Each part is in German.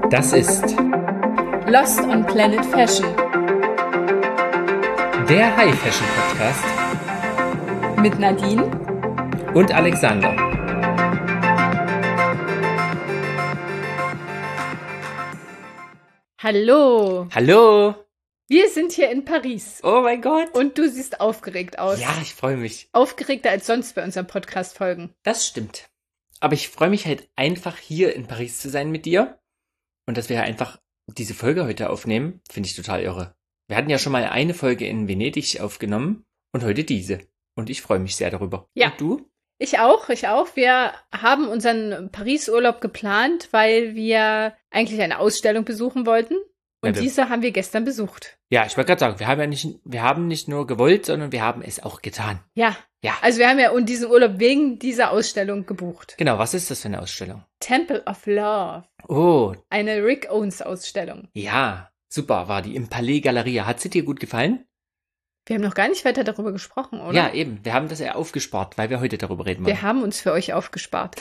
Das ist Lost on Planet Fashion der High Fashion Podcast mit Nadine und Alexander. Hallo. Hallo. Wir sind hier in Paris. Oh mein Gott. Und du siehst aufgeregt aus. Ja, ich freue mich. Aufgeregter als sonst bei unseren Podcast-Folgen. Das stimmt. Aber ich freue mich halt einfach hier in Paris zu sein mit dir. Und dass wir einfach diese Folge heute aufnehmen, finde ich total irre. Wir hatten ja schon mal eine Folge in Venedig aufgenommen und heute diese. Und ich freue mich sehr darüber. Ja. Und du? Ich auch. Wir haben unseren Paris-Urlaub geplant, weil wir eigentlich eine Ausstellung besuchen wollten. Und Ja, diese haben wir gestern besucht. Ja, ich wollte gerade sagen, wir haben nicht nur gewollt, sondern wir haben es auch getan. Ja. Ja. Also wir haben ja diesen Urlaub wegen dieser Ausstellung gebucht. Genau, was ist das für eine Ausstellung? Temple of Love. Oh, Eine Rick Owens Ausstellung. ja, super, war die im Palais Galeria. Hat sie dir gut gefallen? Wir haben noch gar nicht weiter darüber gesprochen, oder? Ja, eben. Wir haben das ja aufgespart, weil wir heute darüber reden wollen. Wir haben uns für euch aufgespart.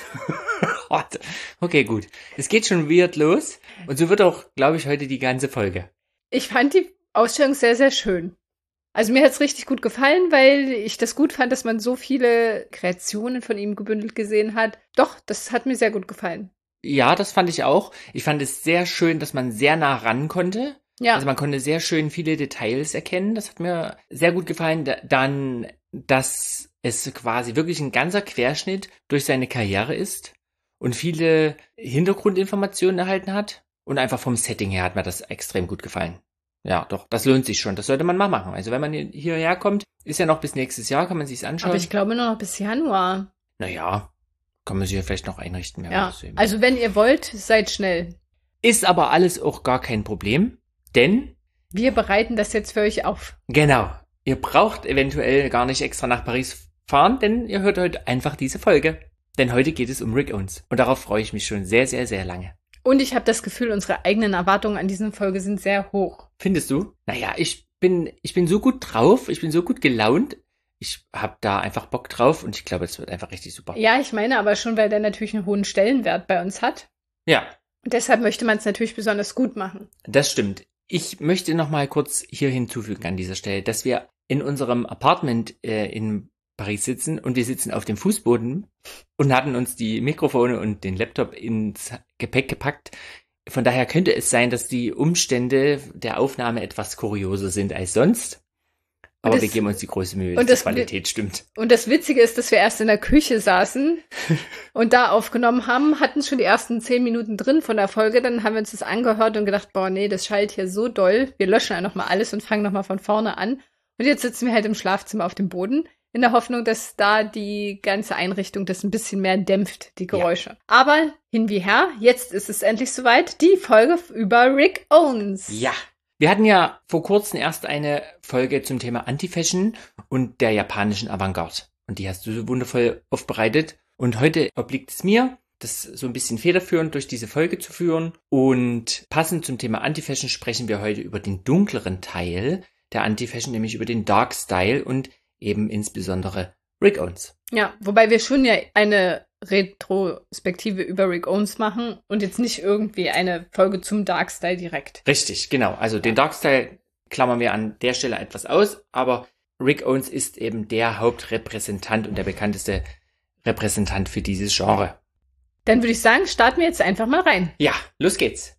Okay, gut. Es geht schon weird los. Und so wird auch, glaube ich, heute die ganze Folge. Ich fand die Ausstellung sehr, sehr schön. Also mir hat es richtig gut gefallen, weil ich das gut fand, dass man so viele Kreationen von ihm gebündelt gesehen hat. Doch, das hat mir sehr gut gefallen. Ja, das fand ich auch. Ich fand es sehr schön, dass man sehr nah ran konnte. Ja. Also man konnte sehr schön viele Details erkennen. Das hat mir sehr gut gefallen. Dann, dass es quasi wirklich ein ganzer Querschnitt durch seine Karriere ist und viele Hintergrundinformationen erhalten hat. Und einfach vom Setting her hat mir das extrem gut gefallen. Ja, doch, das lohnt sich schon. Das sollte man mal machen. Also wenn man hierher kommt, ist ja noch bis nächstes Jahr, kann man sich's anschauen. Aber ich glaube nur noch bis Januar. Naja, kann man sich ja vielleicht noch einrichten. Ja, also wenn ihr wollt, seid schnell. Ist aber alles auch gar kein Problem, denn wir bereiten das jetzt für euch auf. Genau, ihr braucht eventuell gar nicht extra nach Paris fahren, denn ihr hört heute einfach diese Folge. Denn heute geht es um Rick Owens und darauf freue ich mich schon sehr, sehr, sehr lange. Und ich habe das Gefühl, unsere eigenen Erwartungen an diese Folge sind sehr hoch. Findest du? Naja, ich bin so gut drauf, ich bin so gut gelaunt. Ich habe da einfach Bock drauf und ich glaube, es wird einfach richtig super. Ja, ich meine aber schon, weil der natürlich einen hohen Stellenwert bei uns hat. Ja. Und deshalb möchte man es natürlich besonders gut machen. Das stimmt. Ich möchte noch mal kurz hier hinzufügen an dieser Stelle, dass wir in unserem Apartment in Paris sitzen und wir sitzen auf dem Fußboden und hatten uns die Mikrofone und den Laptop ins Gepäck gepackt. Von daher könnte es sein, dass die Umstände der Aufnahme etwas kurioser sind als sonst. Aber wir geben uns die große Mühe, dass die Qualität stimmt. Und das Witzige ist, dass wir erst in der Küche saßen und da aufgenommen haben, hatten schon die ersten 10 Minuten drin von der Folge. Dann haben wir uns das angehört und gedacht, boah, nee, das schallt hier so doll. Wir löschen ja nochmal alles und fangen nochmal von vorne an. Und jetzt sitzen wir halt im Schlafzimmer auf dem Boden, in der Hoffnung, dass da die ganze Einrichtung das ein bisschen mehr dämpft, die Geräusche. Ja. Aber hin wie her, jetzt ist es endlich soweit, die Folge über Rick Owens. Ja. Wir hatten ja vor kurzem erst eine Folge zum Thema Anti-Fashion und der japanischen Avantgarde. Und die hast du so wundervoll aufbereitet. Und heute obliegt es mir, das so ein bisschen federführend durch diese Folge zu führen. Und passend zum Thema Anti-Fashion sprechen wir heute über den dunkleren Teil der Anti-Fashion, nämlich über den Dark Style und eben insbesondere Rick Owens. Ja, wobei wir schon ja eine Retrospektive über Rick Owens machen und jetzt nicht irgendwie eine Folge zum Dark Style direkt. Richtig, genau. Also den Dark Style klammern wir an der Stelle etwas aus, aber Rick Owens ist eben der Hauptrepräsentant und der bekannteste Repräsentant für dieses Genre. Dann würde ich sagen, starten wir jetzt einfach mal rein. Ja, los geht's.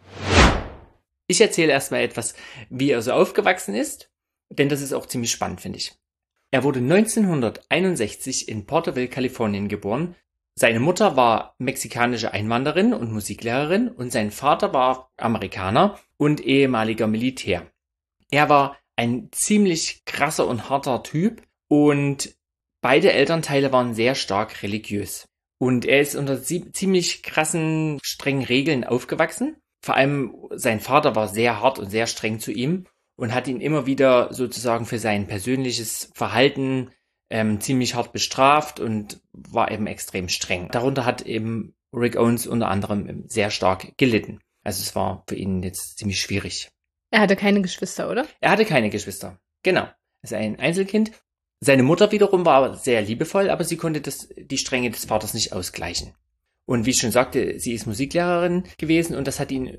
Ich erzähle erstmal etwas, wie er so aufgewachsen ist, denn das ist auch ziemlich spannend, finde ich. Er wurde 1961 in Porterville, Kalifornien geboren. Seine Mutter war mexikanische Einwanderin und Musiklehrerin und sein Vater war Amerikaner und ehemaliger Militär. Er war ein ziemlich krasser und harter Typ und beide Elternteile waren sehr stark religiös. Und er ist unter ziemlich krassen, strengen Regeln aufgewachsen. Vor allem sein Vater war sehr hart und sehr streng zu ihm und hat ihn immer wieder sozusagen für sein persönliches Verhalten ziemlich hart bestraft und war eben extrem streng. Darunter hat eben Rick Owens unter anderem sehr stark gelitten. Also es war für ihn jetzt ziemlich schwierig. Er hatte keine Geschwister, oder? Er hatte keine Geschwister, genau. Er ist ein Einzelkind. Seine Mutter wiederum war sehr liebevoll, aber sie konnte die Strenge des Vaters nicht ausgleichen. Und wie ich schon sagte, sie ist Musiklehrerin gewesen und das hat ihn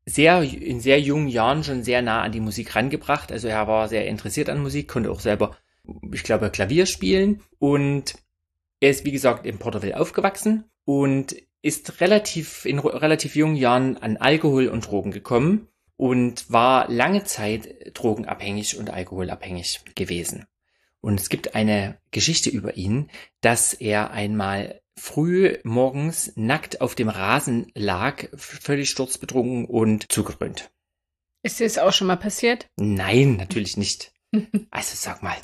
in sehr jungen Jahren schon sehr nah an die Musik rangebracht. Also er war sehr interessiert an Musik, konnte auch selber, ich glaube, Klavier spielen. Und er ist, wie gesagt, in Porterville aufgewachsen und ist in relativ jungen Jahren an Alkohol und Drogen gekommen und war lange Zeit drogenabhängig und alkoholabhängig gewesen. Und es gibt eine Geschichte über ihn, dass er einmal früh morgens nackt auf dem Rasen lag, völlig sturzbetrunken und zugedröhnt. Ist dir das auch schon mal passiert? Nein, natürlich nicht. Also sag mal.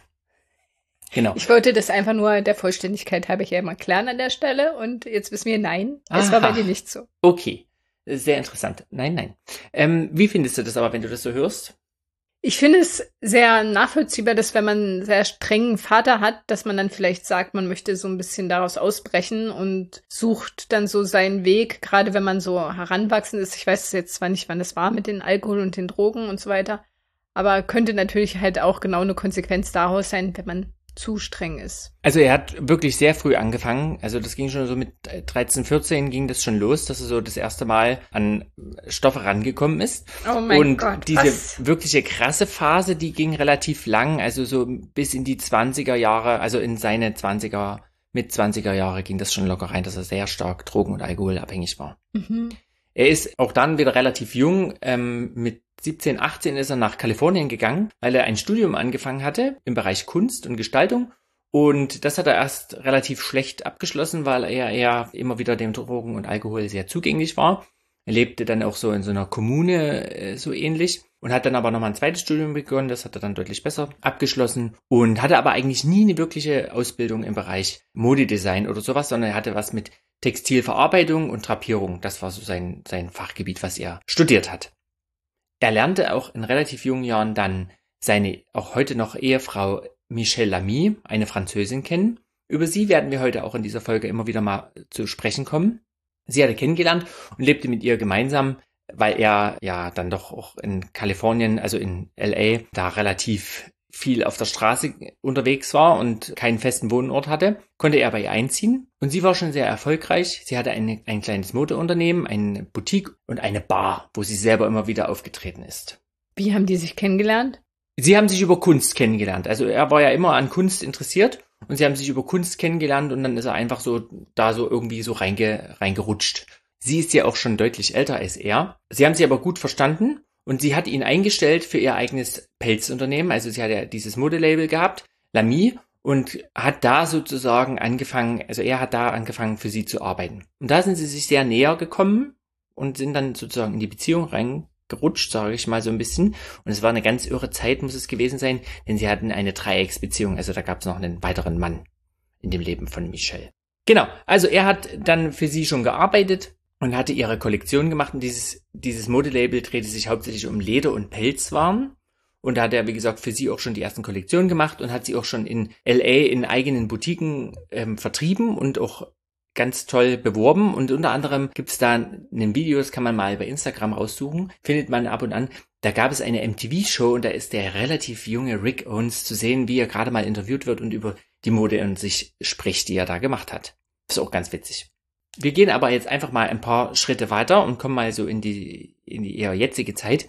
Genau. Ich wollte das einfach nur der Vollständigkeit halber hier mal klären an der Stelle und jetzt wissen wir, nein, es war bei dir nicht so. Okay, sehr interessant. Nein. Wie findest du das aber, wenn du das so hörst? Ich finde es sehr nachvollziehbar, dass wenn man einen sehr strengen Vater hat, dass man dann vielleicht sagt, man möchte so ein bisschen daraus ausbrechen und sucht dann so seinen Weg, gerade wenn man so heranwachsend ist. Ich weiß jetzt zwar nicht, wann das war mit den Alkohol und den Drogen und so weiter, aber könnte natürlich halt auch genau eine Konsequenz daraus sein, wenn man zu streng ist. Also er hat wirklich sehr früh angefangen, also das ging schon so mit 13, 14 ging das schon los, dass er so das erste Mal an Stoffe rangekommen ist. Oh mein und Gott, diese was? wirkliche krasse Phase, die ging relativ lang, also so bis in die 20er Jahre, also in seine 20er, mit 20er Jahre ging das schon locker rein, dass er sehr stark drogen- und alkoholabhängig war. Mhm. Er ist auch dann wieder relativ jung, mit 17, 18 ist er nach Kalifornien gegangen, weil er ein Studium angefangen hatte im Bereich Kunst und Gestaltung. Und das hat er erst relativ schlecht abgeschlossen, weil er eher immer wieder dem Drogen und Alkohol sehr zugänglich war. Er lebte dann auch so in so einer Kommune, so ähnlich. Und hat dann aber nochmal ein zweites Studium begonnen, das hat er dann deutlich besser abgeschlossen. Und hatte aber eigentlich nie eine wirkliche Ausbildung im Bereich Modedesign oder sowas, sondern er hatte was mit Textilverarbeitung und Drapierung. Das war so sein Fachgebiet, was er studiert hat. Er lernte auch in relativ jungen Jahren dann seine auch heute noch Ehefrau Michelle Lamy, eine Französin, kennen. Über sie werden wir heute auch in dieser Folge immer wieder mal zu sprechen kommen. Sie hatte kennengelernt und lebte mit ihr gemeinsam, weil er ja dann doch auch in Kalifornien, also in LA, da relativ viel auf der Straße unterwegs war und keinen festen Wohnort hatte, konnte er bei ihr einziehen. Und sie war schon sehr erfolgreich. Sie hatte ein kleines Modeunternehmen, eine Boutique und eine Bar, wo sie selber immer wieder aufgetreten ist. Wie haben die sich kennengelernt? Sie haben sich über Kunst kennengelernt. Also er war ja immer an Kunst interessiert und sie haben sich über Kunst kennengelernt und dann ist er einfach so da so irgendwie so reingerutscht. Sie ist ja auch schon deutlich älter als er. Sie haben sich aber gut verstanden. Und sie hat ihn eingestellt für ihr eigenes Pelzunternehmen. Also sie hat ja dieses Modelabel gehabt, Lamy, und hat da sozusagen angefangen, also er hat da angefangen für sie zu arbeiten. Und da sind sie sich sehr näher gekommen und sind dann sozusagen in die Beziehung reingerutscht, sage ich mal so ein bisschen. Und es war eine ganz irre Zeit, muss es gewesen sein, denn sie hatten eine Dreiecksbeziehung. Also da gab es noch einen weiteren Mann in dem Leben von Michelle. Genau, also er hat dann für sie schon gearbeitet und hatte ihre Kollektion gemacht und dieses Modelabel drehte sich hauptsächlich um Leder- und Pelzwaren. Und da hat er, wie gesagt, für sie auch schon die ersten Kollektionen gemacht und hat sie auch schon in LA in eigenen Boutiquen vertrieben und auch ganz toll beworben. Und unter anderem gibt es da ein Video, das kann man mal bei Instagram raussuchen, findet man ab und an. Da gab es eine MTV-Show und da ist der relativ junge Rick Owens zu sehen, wie er gerade mal interviewt wird und über die Mode an sich spricht, die er da gemacht hat. Das ist auch ganz witzig. Wir gehen aber jetzt einfach mal ein paar Schritte weiter und kommen mal so in die eher jetzige Zeit.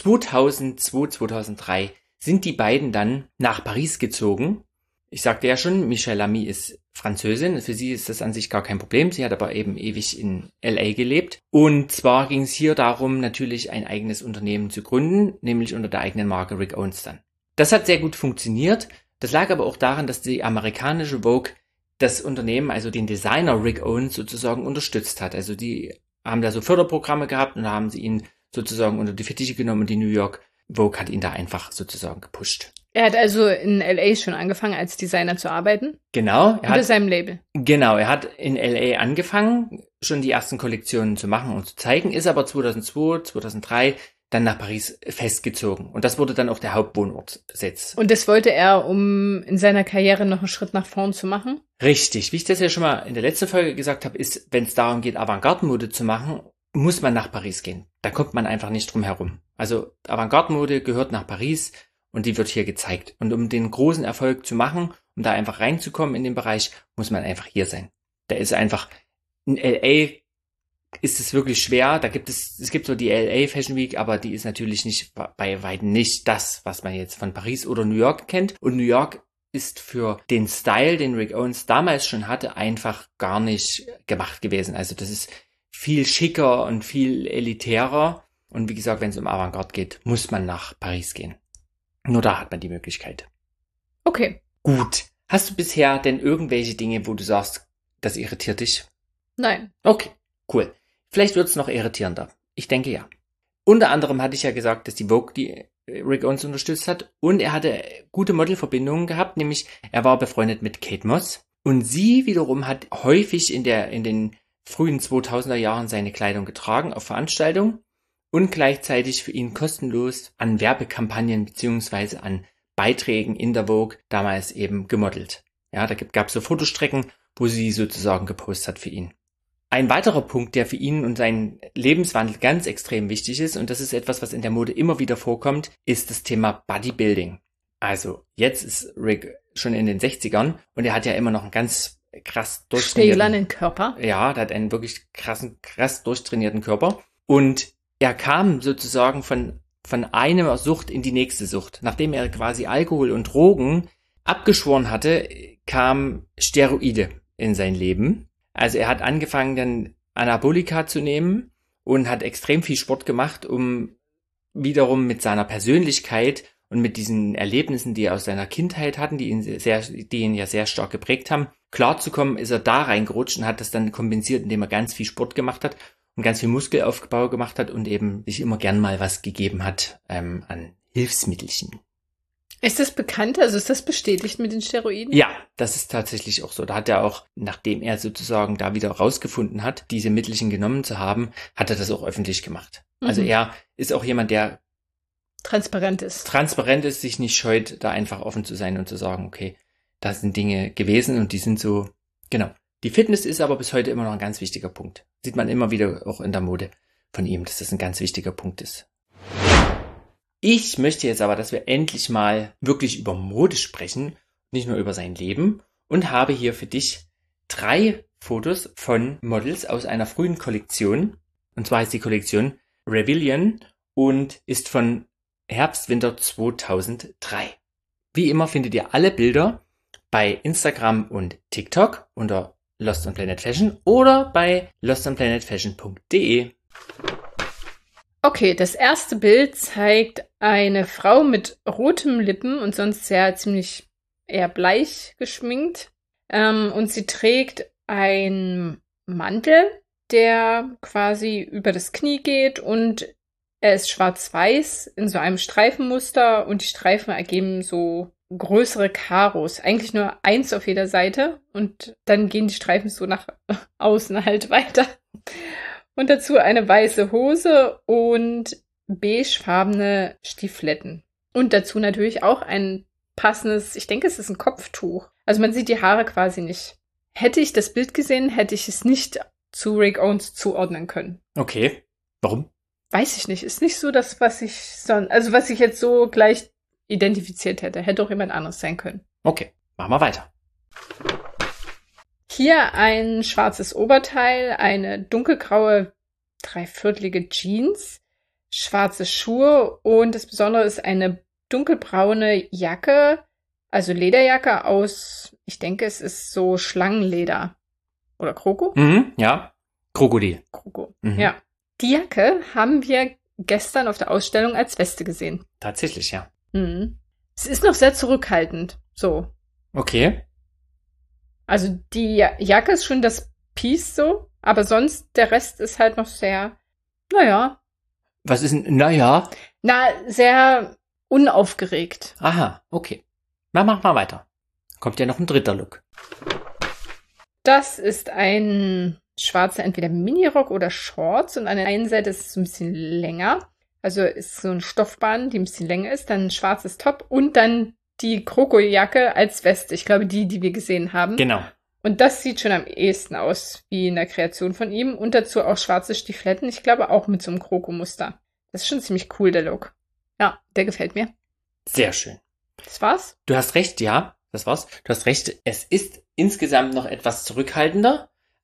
2002, 2003 sind die beiden dann nach Paris gezogen. Ich sagte ja schon, Michelle Lamy ist Französin. Für sie ist das an sich gar kein Problem. Sie hat aber eben ewig in LA gelebt. Und zwar ging es hier darum, natürlich ein eigenes Unternehmen zu gründen, nämlich unter der eigenen Marke Rick Owens dann. Das hat sehr gut funktioniert. Das lag aber auch daran, dass die amerikanische Vogue das Unternehmen, also den Designer Rick Owens sozusagen unterstützt hat. Also die haben da so Förderprogramme gehabt und da haben sie ihn sozusagen unter die Fittiche genommen und die New York Vogue hat ihn da einfach sozusagen gepusht. Er hat also in LA schon angefangen, als Designer zu arbeiten? Genau. Unter seinem Label? Genau, er hat in LA angefangen, schon die ersten Kollektionen zu machen und zu zeigen, ist aber 2002, 2003 dann nach Paris festgezogen. Und das wurde dann auch der Hauptwohnortsitz. Und das wollte er, um in seiner Karriere noch einen Schritt nach vorn zu machen? Richtig. Wie ich das ja schon mal in der letzten Folge gesagt habe, ist, wenn es darum geht, Avantgarde-Mode zu machen, muss man nach Paris gehen. Da kommt man einfach nicht drum herum. Also Avantgarde-Mode gehört nach Paris und die wird hier gezeigt. Und um den großen Erfolg zu machen, um da einfach reinzukommen in den Bereich, muss man einfach hier sein. Da ist einfach In LA ist es wirklich schwer. Es gibt so die LA Fashion Week, aber die ist natürlich nicht bei weitem nicht das, was man jetzt von Paris oder New York kennt. Und New York ist für den Style, den Rick Owens damals schon hatte, einfach gar nicht gemacht gewesen. Also das ist viel schicker und viel elitärer. Und wie gesagt, wenn es um Avantgarde geht, muss man nach Paris gehen. Nur da hat man die Möglichkeit. Okay. Gut. Hast du bisher denn irgendwelche Dinge, wo du sagst, das irritiert dich? Nein. Okay, cool. Vielleicht wird es noch irritierender. Ich denke ja. Unter anderem hatte ich ja gesagt, dass die Vogue die Rick Owens unterstützt hat. Und er hatte gute Modelverbindungen gehabt, nämlich er war befreundet mit Kate Moss. Und sie wiederum hat häufig in den frühen 2000er Jahren seine Kleidung getragen auf Veranstaltungen und gleichzeitig für ihn kostenlos an Werbekampagnen beziehungsweise an Beiträgen in der Vogue damals eben gemodelt. Ja, da gab es so Fotostrecken, wo sie sozusagen gepostet hat für ihn. Ein weiterer Punkt, der für ihn und seinen Lebenswandel ganz extrem wichtig ist, und das ist etwas, was in der Mode immer wieder vorkommt, ist das Thema Bodybuilding. Also jetzt ist Rick schon in den 60ern und er hat ja immer noch einen ganz krass durchtrainierten Körper. Ja, der hat einen wirklich krass durchtrainierten Körper. Und er kam sozusagen von einer Sucht in die nächste Sucht. Nachdem er quasi Alkohol und Drogen abgeschworen hatte, kamen Steroide in sein Leben. Also er hat angefangen, dann Anabolika zu nehmen und hat extrem viel Sport gemacht, um wiederum mit seiner Persönlichkeit und mit diesen Erlebnissen, die er aus seiner Kindheit hatten, die ihn ja sehr stark geprägt haben, klarzukommen, ist er da reingerutscht und hat das dann kompensiert, indem er ganz viel Sport gemacht hat und ganz viel Muskelaufbau gemacht hat und eben sich immer gern mal was gegeben hat an Hilfsmittelchen. Ist das bekannt? Also ist das bestätigt mit den Steroiden? Ja, das ist tatsächlich auch so. Da hat er auch, nachdem er sozusagen da wieder rausgefunden hat, diese Mittelchen genommen zu haben, hat er das auch öffentlich gemacht. Also er ist auch jemand, der transparent ist, sich nicht scheut, da einfach offen zu sein und zu sagen, okay, da sind Dinge gewesen und die sind so, genau. Die Fitness ist aber bis heute immer noch ein ganz wichtiger Punkt. Sieht man immer wieder auch in der Mode von ihm, dass das ein ganz wichtiger Punkt ist. Ich möchte jetzt aber, dass wir endlich mal wirklich über Mode sprechen, nicht nur über sein Leben, und habe hier für dich 3 Fotos von Models aus einer frühen Kollektion. Und zwar heißt die Kollektion Revillion und ist von Herbst-Winter 2003. Wie immer findet ihr alle Bilder bei Instagram und TikTok unter Lost on Planet Fashion oder bei lostonplanetfashion.de. Okay, das erste Bild zeigt eine Frau mit rotem Lippen und sonst ziemlich eher bleich geschminkt. Und sie trägt einen Mantel, der quasi über das Knie geht und er ist schwarz-weiß in so einem Streifenmuster und die Streifen ergeben so größere Karos. Eigentlich nur 1 auf jeder Seite und dann gehen die Streifen so nach außen halt weiter. Und dazu eine weiße Hose und beigefarbene Stiefeletten. Und dazu natürlich auch ein passendes, ich denke, es ist ein Kopftuch. Also man sieht die Haare quasi nicht. Hätte ich das Bild gesehen, hätte ich es nicht zu Rick Owens zuordnen können. Okay. Warum? Weiß ich nicht. Ist nicht so das, was ich jetzt so gleich identifiziert hätte. Hätte auch jemand anderes sein können. Okay, machen wir weiter. Hier ein schwarzes Oberteil, eine dunkelgraue, dreiviertelige Jeans, schwarze Schuhe und das Besondere ist eine dunkelbraune Jacke, also Lederjacke aus, ich denke, es ist so Schlangenleder. Oder Kroko? Ja, Krokodil. Kroko, ja. Die Jacke haben wir gestern auf der Ausstellung als Weste gesehen. Tatsächlich, ja. Es ist noch sehr zurückhaltend, so. Okay. Also die Jacke ist schon das Piece so, aber sonst der Rest ist halt noch sehr, naja. Was ist ein, naja? Sehr unaufgeregt. Aha, okay. Na, mach mal weiter. Kommt ja noch ein dritter Look. Das ist ein schwarzer entweder Minirock oder Shorts und an der einen Seite ist es so ein bisschen länger. Also ist so ein Stoffband, die ein bisschen länger ist, dann ein schwarzes Top und dann die Krokojacke als Weste. Ich glaube, die wir gesehen haben. Genau. Und das sieht schon am ehesten aus wie in der Kreation von ihm. Und dazu auch schwarze Stiefeletten. Ich glaube auch mit so einem Kroko-Muster. Das ist schon ziemlich cool, der Look. Ja, der gefällt mir. Sehr schön. Das war's? Du hast recht, ja. Das war's. Du hast recht. Es ist insgesamt noch etwas zurückhaltender.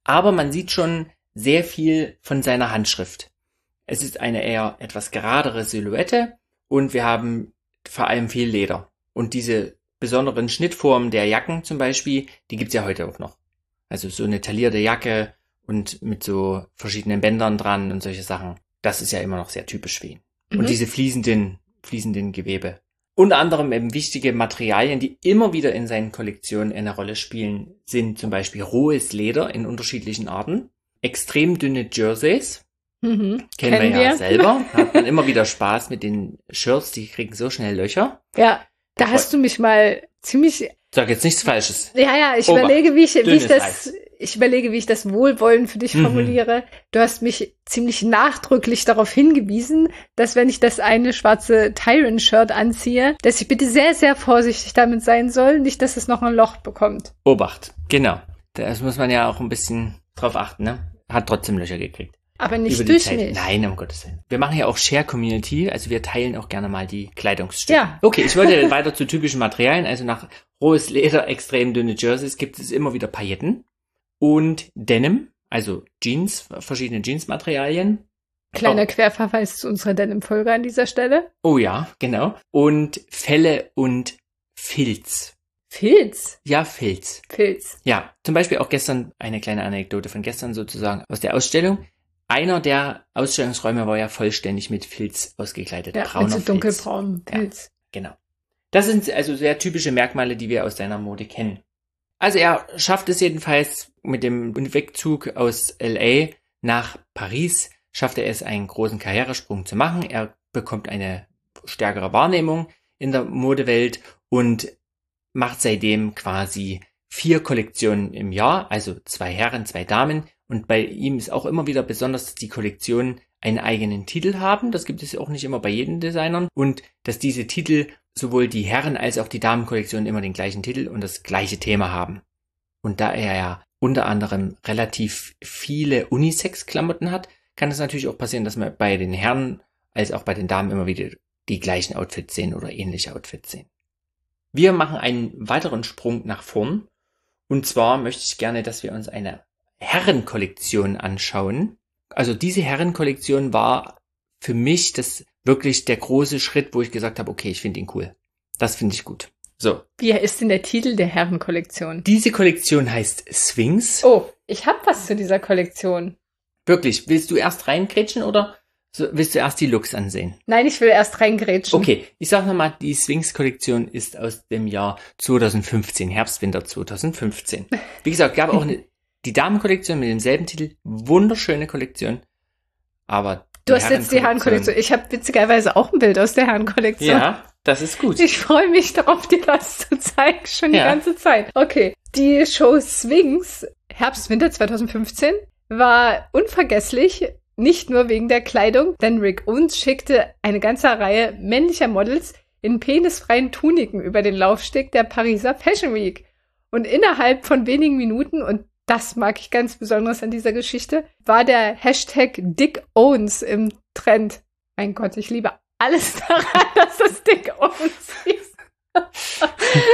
aber man sieht schon sehr viel von seiner Handschrift. Es ist eine eher etwas geradere Silhouette und wir haben vor allem viel Leder. Und diese besonderen Schnittformen der Jacken zum Beispiel, die gibt's ja heute auch noch. Also so eine taillierte Jacke und mit so verschiedenen Bändern dran und solche Sachen. Das ist ja immer noch sehr typisch für ihn. Und diese fließenden Gewebe. Unter anderem eben wichtige Materialien, die immer wieder in seinen Kollektionen eine Rolle spielen, sind zum Beispiel rohes Leder in unterschiedlichen Arten, extrem dünne Jerseys, kennen wir ja selber, hat man immer wieder Spaß mit den Shirts, die kriegen so schnell Löcher. Ja, da hast du mich mal ziemlich... Sag jetzt nichts Falsches. Ja, ich überlege, wie ich das wohlwollend für dich formuliere. Du hast mich ziemlich nachdrücklich darauf hingewiesen, dass wenn ich das eine schwarze Tyrant-Shirt anziehe, dass ich bitte sehr, sehr vorsichtig damit sein soll, nicht, dass es noch ein Loch bekommt. Obacht, genau. Das muss man ja auch ein bisschen drauf achten, ne? Hat trotzdem Löcher gekriegt. Aber nicht durch mich. Nein, um Gottes Willen. Wir machen ja auch Share-Community, also wir teilen auch gerne mal die Kleidungsstücke. Ja. Okay, ich wollte weiter zu typischen Materialien, also nach rohes Leder, extrem dünne Jerseys gibt es immer wieder Pailletten und Denim, also Jeans, verschiedene Jeansmaterialien. Kleiner Querverweis zu unserer Denim-Folge an dieser Stelle. Oh ja, genau. Und Felle und Filz. Filz? Ja, Filz. Filz. Ja, zum Beispiel auch gestern, eine kleine Anekdote von gestern sozusagen aus der Ausstellung. Einer der Ausstellungsräume war ja vollständig mit Filz ausgekleidet. Ja, brauner mit so dunkelbraunem Filz. Ja, genau. Das sind also sehr typische Merkmale, die wir aus seiner Mode kennen. Also er schafft es jedenfalls mit dem Wegzug aus LA nach Paris, schafft er es, einen großen Karrieresprung zu machen. Er bekommt eine stärkere Wahrnehmung in der Modewelt und macht seitdem quasi 4 Kollektionen im Jahr, also 2 Herren, 2 Damen. Und bei ihm ist auch immer wieder besonders, dass die Kollektionen einen eigenen Titel haben. Das gibt es auch nicht immer bei jedem Designern. Und dass diese Titel, sowohl die Herren- als auch die Damenkollektionen, immer den gleichen Titel und das gleiche Thema haben. Und da er ja unter anderem relativ viele Unisex-Klamotten hat, kann es natürlich auch passieren, dass wir bei den Herren als auch bei den Damen immer wieder die gleichen Outfits sehen oder ähnliche Outfits sehen. Wir machen einen weiteren Sprung nach vorn. Und zwar möchte ich gerne, dass wir uns eine Herrenkollektion anschauen. Also diese Herrenkollektion war für mich das wirklich der große Schritt, wo ich gesagt habe, okay, ich finde ihn cool. Das finde ich gut. So. Wie ist denn der Titel der Herrenkollektion? Diese Kollektion heißt Sphinx. Oh, ich habe was zu dieser Kollektion. Wirklich, willst du erst reingrätschen oder willst du erst die Looks ansehen? Nein, ich will erst reingrätschen. Okay, ich sag nochmal, die Sphinx-Kollektion ist aus dem Jahr 2015, Herbst-Winter 2015. Wie gesagt, gab auch die Damenkollektion mit demselben Titel, wunderschöne Kollektion, aber du hast jetzt die Herrenkollektion. Ich habe witzigerweise auch ein Bild aus der Herrenkollektion. Ja, das ist gut. Ich freue mich darauf, dir das zu zeigen, schon die ganze Zeit. Okay, die Show Sphinx, Herbst-Winter 2015, war unvergesslich, nicht nur wegen der Kleidung, denn Rick Owens schickte eine ganze Reihe männlicher Models in penisfreien Tuniken über den Laufsteg der Pariser Fashion Week. Und innerhalb von wenigen Minuten, und das mag ich ganz besonders an dieser Geschichte, war der Hashtag Dick Owens im Trend. Mein Gott, ich liebe alles daran, dass das Dick Owens hieß.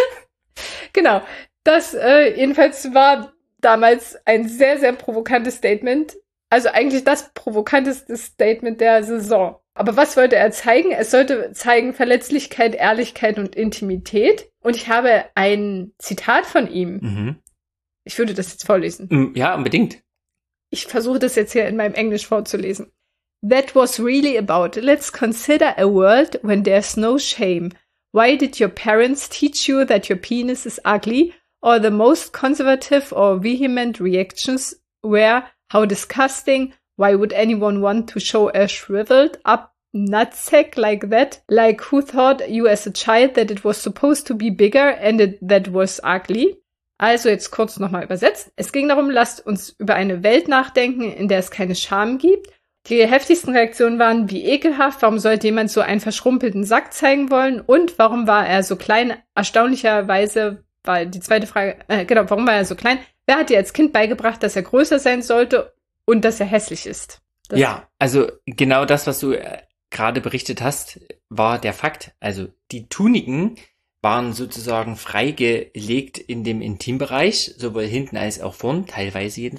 Genau, das jedenfalls war damals ein sehr, sehr provokantes Statement. Also eigentlich das provokanteste Statement der Saison. Aber was wollte er zeigen? Es sollte zeigen Verletzlichkeit, Ehrlichkeit und Intimität. Und ich habe ein Zitat von ihm. Mhm. Ich würde das jetzt vorlesen. Ja, unbedingt. Ich versuche das jetzt hier in meinem Englisch vorzulesen. That was really about. Let's consider a world when there's no shame. Why did your parents teach you that your penis is ugly? Or the most conservative or vehement reactions were, how disgusting. Why would anyone want to show a shriveled up nutsack like that? Like who thought you as a child that it was supposed to be bigger and that was ugly? Also jetzt kurz nochmal übersetzt. Es ging darum, lasst uns über eine Welt nachdenken, in der es keine Scham gibt. Die heftigsten Reaktionen waren, wie ekelhaft, warum sollte jemand so einen verschrumpelten Sack zeigen wollen und warum war er so klein? Erstaunlicherweise war die zweite Frage, warum war er so klein? Wer hat dir als Kind beigebracht, dass er größer sein sollte und dass er hässlich ist? Ja, also genau das, was du gerade berichtet hast, war der Fakt. Also die Tuniken waren sozusagen freigelegt in dem Intimbereich, sowohl hinten als auch vorn, teilweise jedenfalls.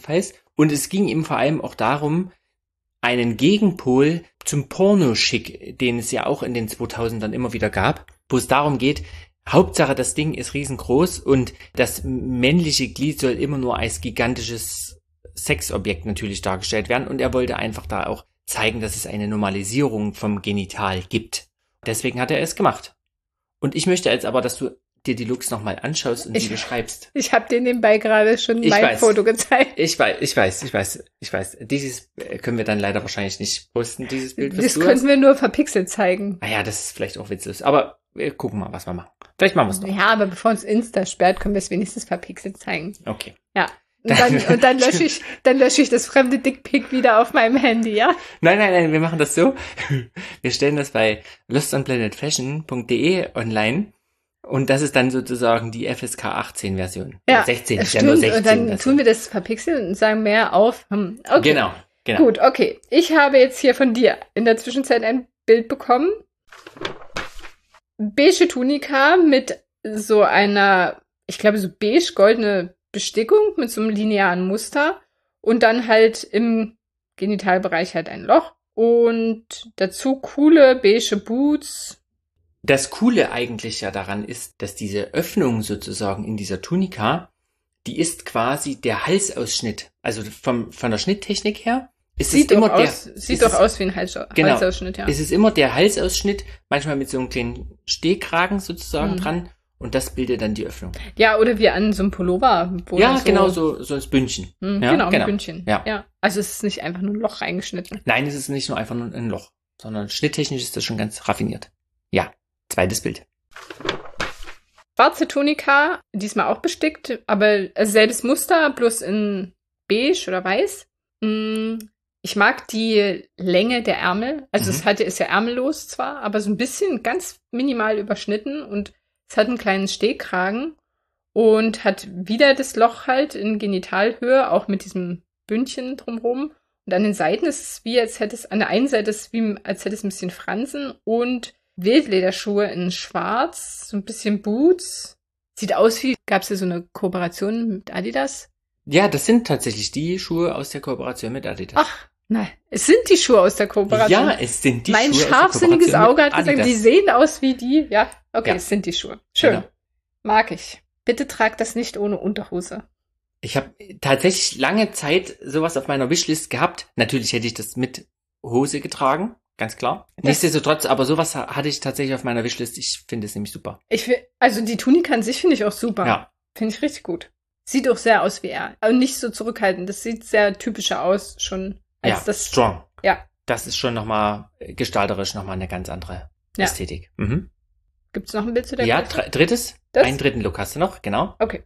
Und es ging ihm vor allem auch darum, einen Gegenpol zum Pornoschick, den es ja auch in den 2000ern immer wieder gab, wo es darum geht, Hauptsache das Ding ist riesengroß und das männliche Glied soll immer nur als gigantisches Sexobjekt natürlich dargestellt werden und er wollte einfach da auch zeigen, dass es eine Normalisierung vom Genital gibt. Deswegen hat er es gemacht. Und ich möchte jetzt aber, dass du dir die Looks nochmal anschaust und sie beschreibst. Ich habe dir nebenbei gerade schon mein Foto gezeigt. Ich weiß. Dieses können wir dann leider wahrscheinlich nicht posten, dieses Bild. Das können wir nur verpixelt zeigen. Ah ja, das ist vielleicht auch witzlos. Aber wir gucken mal, was wir machen. Vielleicht machen wir es noch. Ja, aber bevor uns Insta sperrt, können wir es wenigstens verpixelt zeigen. Okay. Ja. Und dann lösche ich das fremde Dickpic wieder auf meinem Handy, ja? Nein, wir machen das so. Wir stellen das bei lostonplanetfashion.de online. Und das ist dann sozusagen die FSK 18 Version. Ja, 16, stimmt. ja nur 16. Und dann Version. tun wir das verpixeln und sagen mehr auf. Okay. Genau. Gut, okay. Ich habe jetzt hier von dir in der Zwischenzeit ein Bild bekommen. Beige Tunika mit so einer, ich glaube so beige-goldene Bestickung mit so einem linearen Muster. Und dann halt im Genitalbereich halt ein Loch. Und dazu coole beige Boots. Das Coole eigentlich ja daran ist, dass diese Öffnung sozusagen in dieser Tunika, die ist quasi der Halsausschnitt. Also von der Schnitttechnik her ist es immer der... Sieht doch aus wie ein Halsausschnitt, ja. Es ist immer der Halsausschnitt, manchmal mit so einem kleinen Stehkragen sozusagen dran und das bildet dann die Öffnung. Ja, oder wie an so einem Pullover. Ja, genau, so als Bündchen. Genau, ein Bündchen. Ja. Also es ist nicht einfach nur ein Loch reingeschnitten. Nein, es ist nicht nur einfach nur ein Loch, sondern schnitttechnisch ist das schon ganz raffiniert. Ja. Zweites Bild. Schwarze Tunika, diesmal auch bestickt, aber selbes Muster, bloß in beige oder weiß. Ich mag die Länge der Ärmel. Also ist ja ärmellos zwar, aber so ein bisschen ganz minimal überschnitten und es hat einen kleinen Stehkragen und hat wieder das Loch halt in Genitalhöhe, auch mit diesem Bündchen drumherum. Und an den Seiten ist es wie, an der einen Seite ist es wie, als hätte es ein bisschen Fransen und Wildlederschuhe in schwarz, so ein bisschen Boots. Sieht aus wie, gab es hier so eine Kooperation mit Adidas? Ja, das sind tatsächlich die Schuhe aus der Kooperation mit Adidas. Ach, nein, es sind die Schuhe aus der Kooperation. Ja, es sind die mein Schuhe scharfsinniges Auge hat gesagt, Adidas. die sehen aus wie die. Ja, okay, Ja. Es sind die Schuhe. Schön. Genau. Mag ich. Bitte trag das nicht ohne Unterhose. Ich habe tatsächlich lange Zeit sowas auf meiner Wishlist gehabt. Natürlich hätte ich das mit Hose getragen, ganz klar. Nichtsdestotrotz, aber sowas hatte ich tatsächlich auf meiner Wishlist. Ich finde es nämlich super. Also die Tunika an sich finde ich auch super. Ja. Finde ich richtig gut. Sieht auch sehr aus wie er. Und nicht so zurückhaltend. Das sieht sehr typischer aus schon. Als Ja, das strong. Ja. Das ist schon nochmal gestalterisch nochmal eine ganz andere Ja. Ästhetik. Mhm. Gibt's noch ein Bild zu der Ja, Größe? drittes. Das? Einen dritten Look hast du noch, genau. Okay.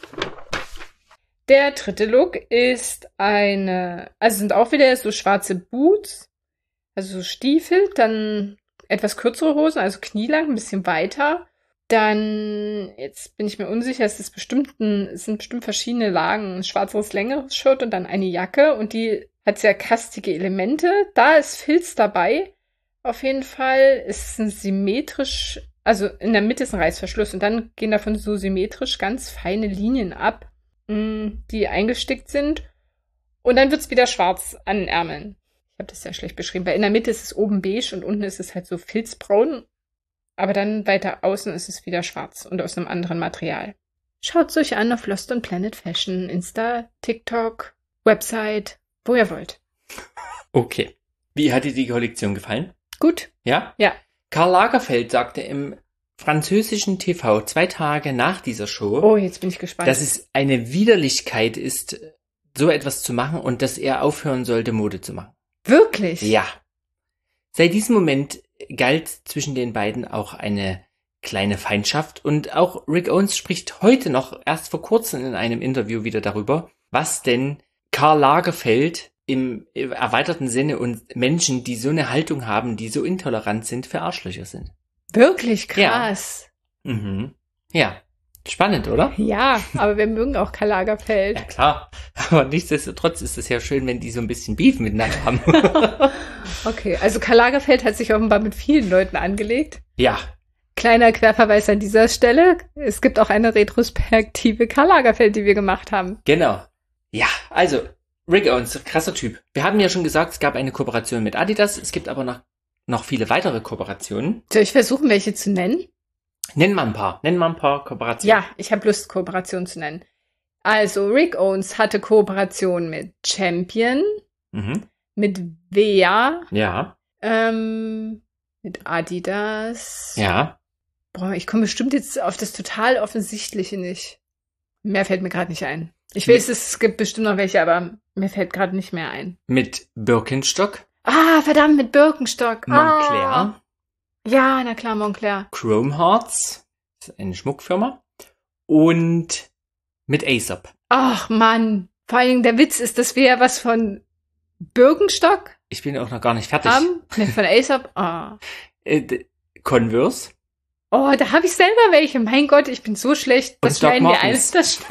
Der dritte Look ist sind auch wieder so schwarze Boots, also so Stiefel, dann etwas kürzere Hosen, also knielang, ein bisschen weiter. Dann, jetzt bin ich mir unsicher, es sind bestimmt verschiedene Lagen, ein schwarzeres, längeres Shirt und dann eine Jacke und die hat sehr kastige Elemente. Da ist Filz dabei. Auf jeden Fall ist es symmetrisch, also in der Mitte ist ein Reißverschluss und dann gehen davon so symmetrisch ganz feine Linien ab, die eingestickt sind. Und dann wird's wieder schwarz an den Ärmeln. Ich habe das sehr schlecht beschrieben, weil in der Mitte ist es oben beige und unten ist es halt so filzbraun. Aber dann weiter außen ist es wieder schwarz und aus einem anderen Material. Schaut's euch an auf Lost on Planet Fashion, Insta, TikTok, Website, wo ihr wollt. Okay. Wie hat dir die Kollektion gefallen? Gut? Ja? Ja. Karl Lagerfeld sagte im französischen TV 2 Tage nach dieser Show, Oh, jetzt bin ich gespannt. dass es eine Widerlichkeit ist, so etwas zu machen und dass er aufhören sollte, Mode zu machen. Wirklich? Ja. Seit diesem Moment galt zwischen den beiden auch eine kleine Feindschaft und auch Rick Owens spricht heute noch, erst vor kurzem in einem Interview wieder darüber, was denn Karl Lagerfeld im erweiterten Sinne und Menschen, die so eine Haltung haben, die so intolerant sind, für Arschlöcher sind. Wirklich krass. Mhm. Ja. Spannend, oder? Ja, aber wir mögen auch Karl Lagerfeld. Ja, klar. Aber nichtsdestotrotz ist es ja schön, wenn die so ein bisschen Beef miteinander haben. Okay, also Karl Lagerfeld hat sich offenbar mit vielen Leuten angelegt. Ja. Kleiner Querverweis an dieser Stelle. Es gibt auch eine retrospektive Karl Lagerfeld, die wir gemacht haben. Genau. Ja, also, Rick Owens, krasser Typ. Wir haben ja schon gesagt, es gab eine Kooperation mit Adidas. Es gibt aber noch viele weitere Kooperationen. Soll ich versuchen, welche zu nennen? Nenn mal ein paar Kooperationen. Ja, ich habe Lust, Kooperationen zu nennen. Also, Rick Owens hatte Kooperation mit Champion, mit Vea, Ja. mit Adidas. Ja. Boah, ich komme bestimmt jetzt auf das total Offensichtliche nicht. Mehr fällt mir gerade nicht ein. Ich weiß, es gibt bestimmt noch welche, aber mir fällt gerade nicht mehr ein. Mit Birkenstock. Ah, verdammt, mit Birkenstock. Moncler. Ah. Ja, na klar, Moncler. Chrome Hearts. Das ist eine Schmuckfirma. Und mit Aesop. Ach, Mann. Vor allen Dingen der Witz ist, dass wir ja was von Birkenstock Ich bin auch noch gar nicht fertig. haben. Ne, von Aesop. Oh. Converse. Oh, da habe ich selber welche. Mein Gott, ich bin so schlecht. Das Und Doc schneiden wir Martens.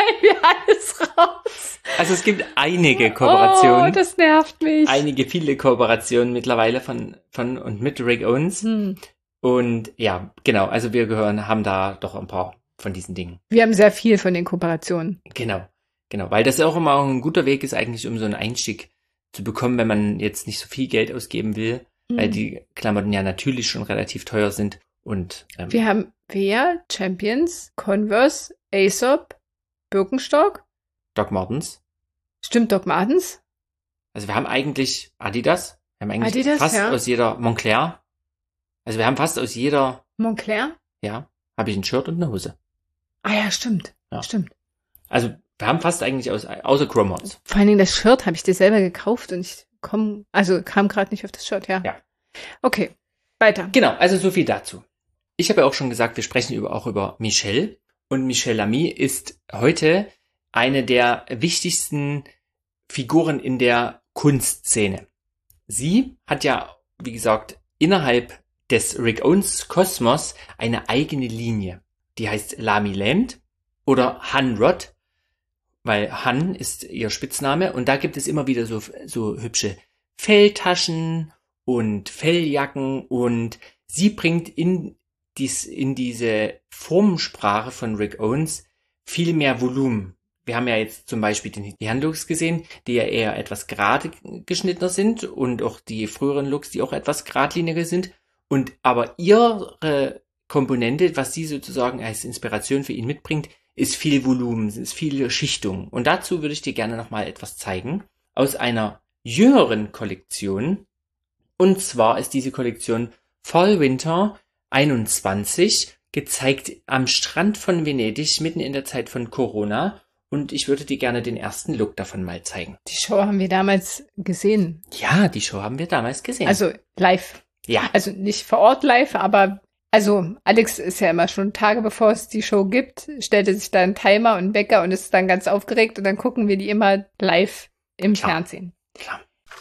alles raus. Also es gibt einige Kooperationen. Oh, das nervt mich. Viele Kooperationen mittlerweile von und mit Rick Owens. Und ja, genau, also wir haben da doch ein paar von diesen Dingen. Wir haben sehr viel von den Kooperationen. Genau, weil das auch immer ein guter Weg ist eigentlich, um so einen Einstieg zu bekommen, wenn man jetzt nicht so viel Geld ausgeben will, weil die Klamotten ja natürlich schon relativ teuer sind. Und wir haben Vea, Champions, Converse, Aesop, Birkenstock. Doc Martens. Stimmt, Doc Martens. Also wir haben eigentlich Adidas. Wir haben eigentlich Adidas, fast ja. aus jeder Moncler. Also wir haben fast aus jeder, Moncler? ja, habe ich ein Shirt und eine Hose. Ah ja, stimmt. Ja. Stimmt. Also wir haben fast eigentlich außer Chrome Hearts. Vor allen Dingen das Shirt habe ich dir selber gekauft und ich kam gerade nicht auf das Shirt, ja. Ja. Okay, weiter. Genau, also so viel dazu. Ich habe ja auch schon gesagt, wir sprechen auch über Michelle. Und Michelle Lamy ist heute eine der wichtigsten Figuren in der Kunstszene. Sie hat ja, wie gesagt, innerhalb des Rick Owens Kosmos eine eigene Linie. Die heißt Lamy Land oder Han Rod, weil Han ist ihr Spitzname. Und da gibt es immer wieder so hübsche Felltaschen und Felljacken. Und sie bringt in diese Formensprache von Rick Owens viel mehr Volumen. Wir haben ja jetzt zum Beispiel die Handlooks gesehen, die ja eher etwas gerade geschnittener sind und auch die früheren Looks, die auch etwas geradliniger sind. Und aber ihre Komponente, was sie sozusagen als Inspiration für ihn mitbringt, ist viel Volumen, ist viel Schichtung. Und dazu würde ich dir gerne nochmal etwas zeigen aus einer jüngeren Kollektion. Und zwar ist diese Kollektion Fall Winter 21, gezeigt am Strand von Venedig, mitten in der Zeit von Corona. Und ich würde dir gerne den ersten Look davon mal zeigen. Die Show haben wir damals gesehen. Ja, die Show haben wir damals gesehen. Also live. Ja. Also nicht vor Ort live, aber also Alex ist ja immer schon Tage bevor es die Show gibt, stellte sich da einen Timer und einen Wecker und ist dann ganz aufgeregt und dann gucken wir die immer live im Fernsehen. Klar.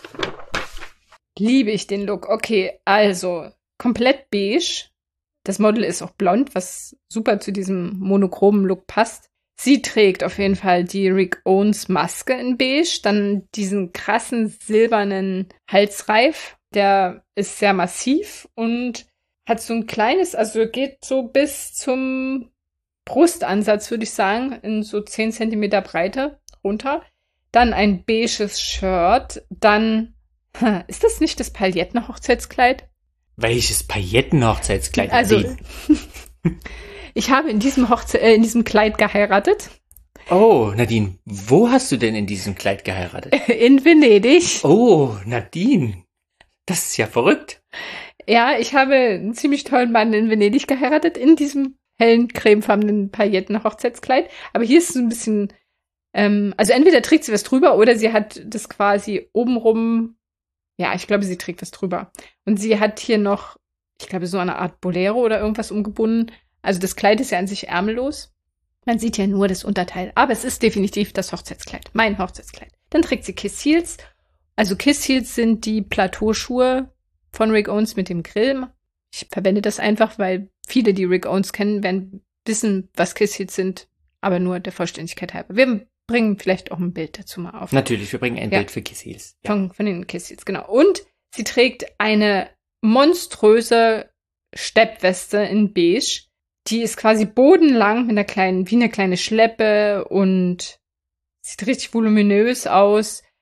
Liebe ich den Look. Okay, also komplett beige. Das Model ist auch blond, was super zu diesem monochromen Look passt. Sie trägt auf jeden Fall die Rick Owens Maske in beige, dann diesen krassen silbernen Halsreif, der ist sehr massiv und hat so ein kleines, also geht so bis zum Brustansatz, würde ich sagen, in so 10 Zentimeter Breite runter. Dann ein beiges Shirt, dann, ist das nicht das Pailletten-Hochzeitskleid? Welches Pailletten-Hochzeitskleid? Also, ich habe in diesem Kleid geheiratet. Oh, Nadine, wo hast du denn in diesem Kleid geheiratet? In Venedig. Oh, Nadine, das ist ja verrückt. Ja, ich habe einen ziemlich tollen Mann in Venedig geheiratet, in diesem hellen, cremefarbenen Pailletten-Hochzeitskleid. Aber hier ist es ein bisschen, also entweder trägt sie was drüber oder sie hat das quasi obenrum. Ja, ich glaube, sie trägt was drüber. Und sie hat hier noch, ich glaube, so eine Art Bolero oder irgendwas umgebunden. Also das Kleid ist ja an sich ärmellos. Man sieht ja nur das Unterteil. Aber es ist definitiv das Hochzeitskleid. Mein Hochzeitskleid. Dann trägt sie Kiss Heels. Also Kiss Heels sind die Plateauschuhe von Rick Owens mit dem Grill. Ich verwende das einfach, weil viele, die Rick Owens kennen, werden wissen, was Kiss Heels sind. Aber nur der Vollständigkeit halber. Wir bringen vielleicht auch ein Bild dazu mal auf. Natürlich, wir bringen ein Bild für Kiss Heels. Ja. Von den Kiss Heels, genau. Und sie trägt eine monströse Steppweste in beige. Die ist quasi bodenlang mit wie eine kleine Schleppe und sieht richtig voluminös aus.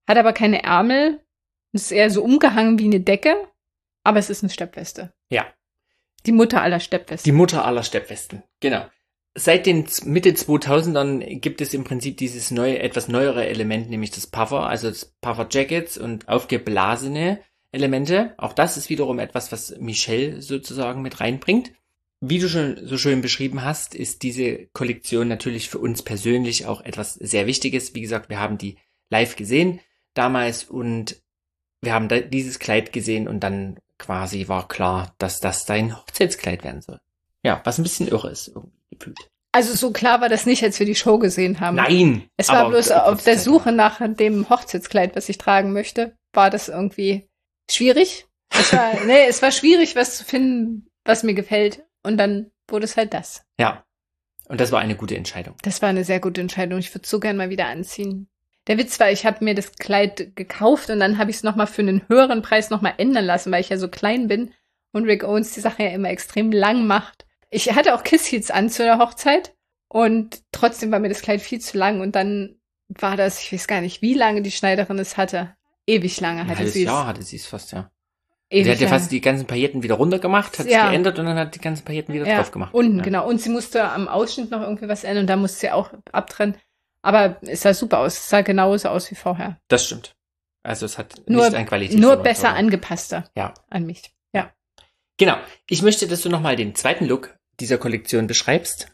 hat aber keine Ärmel. Es ist eher so umgehangen wie eine Decke, aber es ist eine Steppweste. Ja. Die Mutter aller Steppwesten. Die Mutter aller Steppwesten, genau. Seit den Mitte 2000ern gibt es im Prinzip dieses etwas neuere Element, nämlich das Puffer, also das Puffer Jackets und aufgeblasene Elemente. Auch das ist wiederum etwas, was Michelle sozusagen mit reinbringt. Wie du schon so schön beschrieben hast, ist diese Kollektion natürlich für uns persönlich auch etwas sehr Wichtiges. Wie gesagt, wir haben die live gesehen damals und wir haben dieses Kleid gesehen und dann quasi war klar, dass das dein Hochzeitskleid werden soll. Ja, was ein bisschen irre ist irgendwie gefühlt. Also so klar war das nicht, als wir die Show gesehen haben. Nein! Es war bloß auf der Suche nach dem Hochzeitskleid, was ich tragen möchte, war das irgendwie schwierig. Es war schwierig, was zu finden, was mir gefällt. Und dann wurde es halt das. Ja. Und das war eine gute Entscheidung. Das war eine sehr gute Entscheidung. Ich würde es so gern mal wieder anziehen. Der Witz war, ich habe mir das Kleid gekauft und dann habe ich es nochmal für einen höheren Preis nochmal ändern lassen, weil ich ja so klein bin und Rick Owens die Sache ja immer extrem lang macht. Ich hatte auch Kiss-Heels an zu der Hochzeit und trotzdem war mir das Kleid viel zu lang und dann war das, ich weiß gar nicht, wie lange die Schneiderin es hatte. Ewig lange hatte sie es. Ja, hatte sie es fast, ja. Ewig sie hat ja lange. fast die ganzen Pailletten wieder runtergemacht, hat es geändert und dann hat die ganzen Pailletten wieder drauf gemacht. Unten, genau. Und sie musste am Ausschnitt noch irgendwie was ändern und da musste sie auch abtrennen. Aber es sah super aus. Es sah genauso aus wie vorher. Das stimmt. Also es hat nur, nicht an Qualität nur verloren, besser aber angepasster an mich. Ja. Genau. Ich möchte, dass du nochmal den zweiten Look dieser Kollektion beschreibst.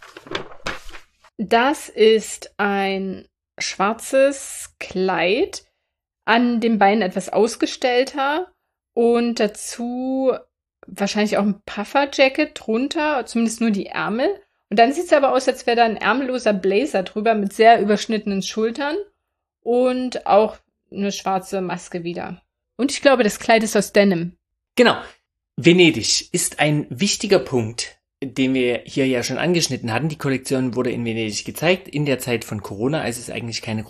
Das ist ein schwarzes Kleid, an den Beinen etwas ausgestellter und dazu wahrscheinlich auch ein Puffer-Jacket drunter, zumindest nur die Ärmel. Und dann sieht es aber aus, als wäre da ein ärmelloser Blazer drüber mit sehr überschnittenen Schultern und auch eine schwarze Maske wieder. Und ich glaube, das Kleid ist aus Denim. Genau. Venedig ist ein wichtiger Punkt, den wir hier ja schon angeschnitten hatten. Die Kollektion wurde in Venedig gezeigt, in der Zeit von Corona, als es eigentlich keine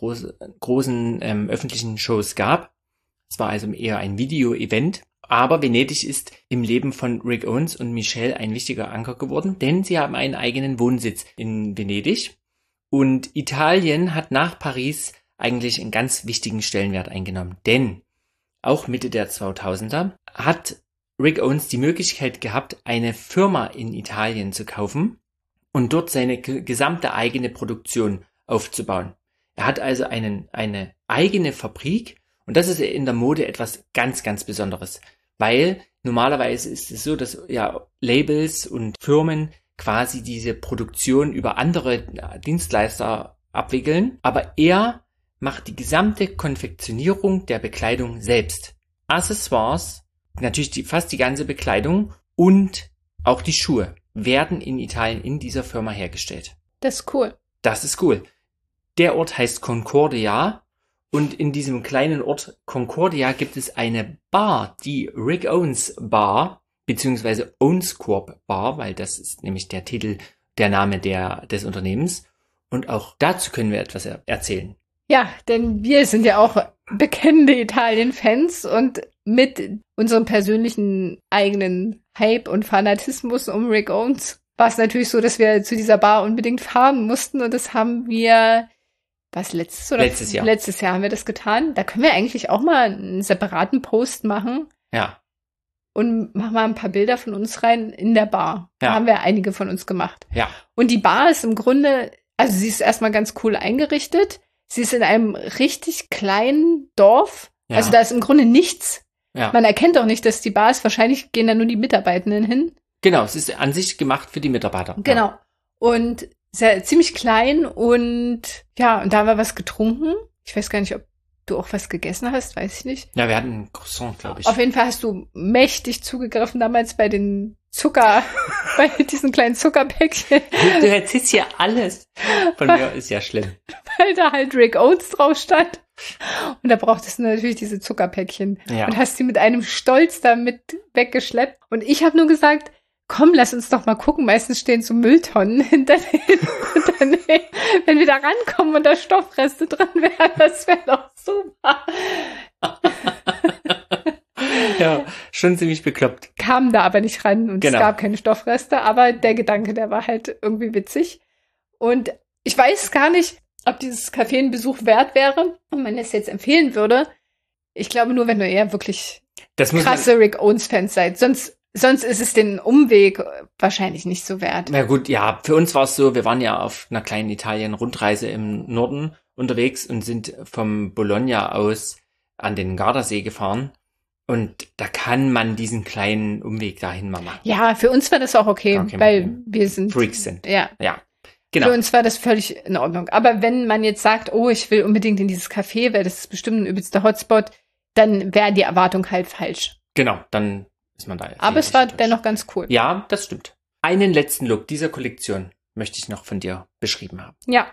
großen öffentlichen Shows gab. Es war also eher ein Video-Event. Aber Venedig ist im Leben von Rick Owens und Michelle ein wichtiger Anker geworden, denn sie haben einen eigenen Wohnsitz in Venedig. Und Italien hat nach Paris eigentlich einen ganz wichtigen Stellenwert eingenommen. Denn auch Mitte der 2000er hat Rick Owens die Möglichkeit gehabt, eine Firma in Italien zu kaufen und dort seine gesamte eigene Produktion aufzubauen. Er hat also eine eigene Fabrik und das ist in der Mode etwas ganz, ganz Besonderes, weil normalerweise ist es so, dass ja Labels und Firmen quasi diese Produktion über andere Dienstleister abwickeln, aber er macht die gesamte Konfektionierung der Bekleidung selbst. Accessoires, natürlich fast die ganze Bekleidung und auch die Schuhe werden in Italien in dieser Firma hergestellt. Das ist cool. Das ist cool. Der Ort heißt Concordia und in diesem kleinen Ort Concordia gibt es eine Bar, die Rick Owens Bar, beziehungsweise Owens Corp Bar, weil das ist nämlich der Name des Unternehmens. Und auch dazu können wir etwas erzählen. Ja, denn wir sind ja auch bekennende Italien-Fans und mit unserem persönlichen eigenen Hype und Fanatismus um Rick Owens war es natürlich so, dass wir zu dieser Bar unbedingt fahren mussten und das haben wir, letztes Jahr? Letztes Jahr haben wir das getan. Da können wir eigentlich auch mal einen separaten Post machen. Ja. Und machen mal ein paar Bilder von uns rein in der Bar. Ja. Da haben wir einige von uns gemacht. Ja. Und die Bar ist im Grunde, also sie ist erstmal ganz cool eingerichtet. Sie ist in einem richtig kleinen Dorf. Ja. Also da ist im Grunde nichts. Ja. Man erkennt auch nicht, dass die Bar ist. Wahrscheinlich gehen da nur die Mitarbeitenden hin. Genau, es ist an sich gemacht für die Mitarbeiter. Genau. Ja. Und ziemlich klein und ja, und da haben wir was getrunken. Ich weiß gar nicht, ob du auch was gegessen hast, weiß ich nicht. Ja, wir hatten ein Croissant, glaube ich. Auf jeden Fall hast du mächtig zugegriffen damals bei den bei diesen kleinen Zuckerpäckchen. Du erzählst hier alles. Von mir ist ja schlimm. Weil da halt Rick Owens drauf stand. Und da brauchtest du natürlich diese Zuckerpäckchen. Ja. Und hast die mit einem Stolz damit weggeschleppt. Und ich habe nur gesagt, komm, lass uns doch mal gucken. Meistens stehen so Mülltonnen hinter denen. Und dann, wenn wir da rankommen und da Stoffreste drin wären, das wäre doch super. Ja, schon ziemlich bekloppt. Kamen da aber nicht ran und Es gab keine Stoffreste, aber der Gedanke, der war halt irgendwie witzig. Und ich weiß gar nicht, ob dieses Café ein Besuch wert wäre und man es jetzt empfehlen würde. Ich glaube nur, wenn du eher wirklich krasse Rick Owens-Fans seid. Sonst ist es den Umweg wahrscheinlich nicht so wert. Na gut, ja, für uns war es so, wir waren ja auf einer kleinen Italien-Rundreise im Norden unterwegs und sind vom Bologna aus an den Gardasee gefahren. Und da kann man diesen kleinen Umweg dahin mal machen. Ja, für uns war das auch okay weil wir sind Freaks sind. Ja. Genau. Für uns war das völlig in Ordnung. Aber wenn man jetzt sagt, oh, ich will unbedingt in dieses Café, weil das ist bestimmt ein übelster Hotspot, dann wäre die Erwartung halt falsch. Genau, dann ist man da. Aber es war dennoch ganz cool. Ja, das stimmt. Einen letzten Look dieser Kollektion möchte ich noch von dir beschrieben haben. Ja.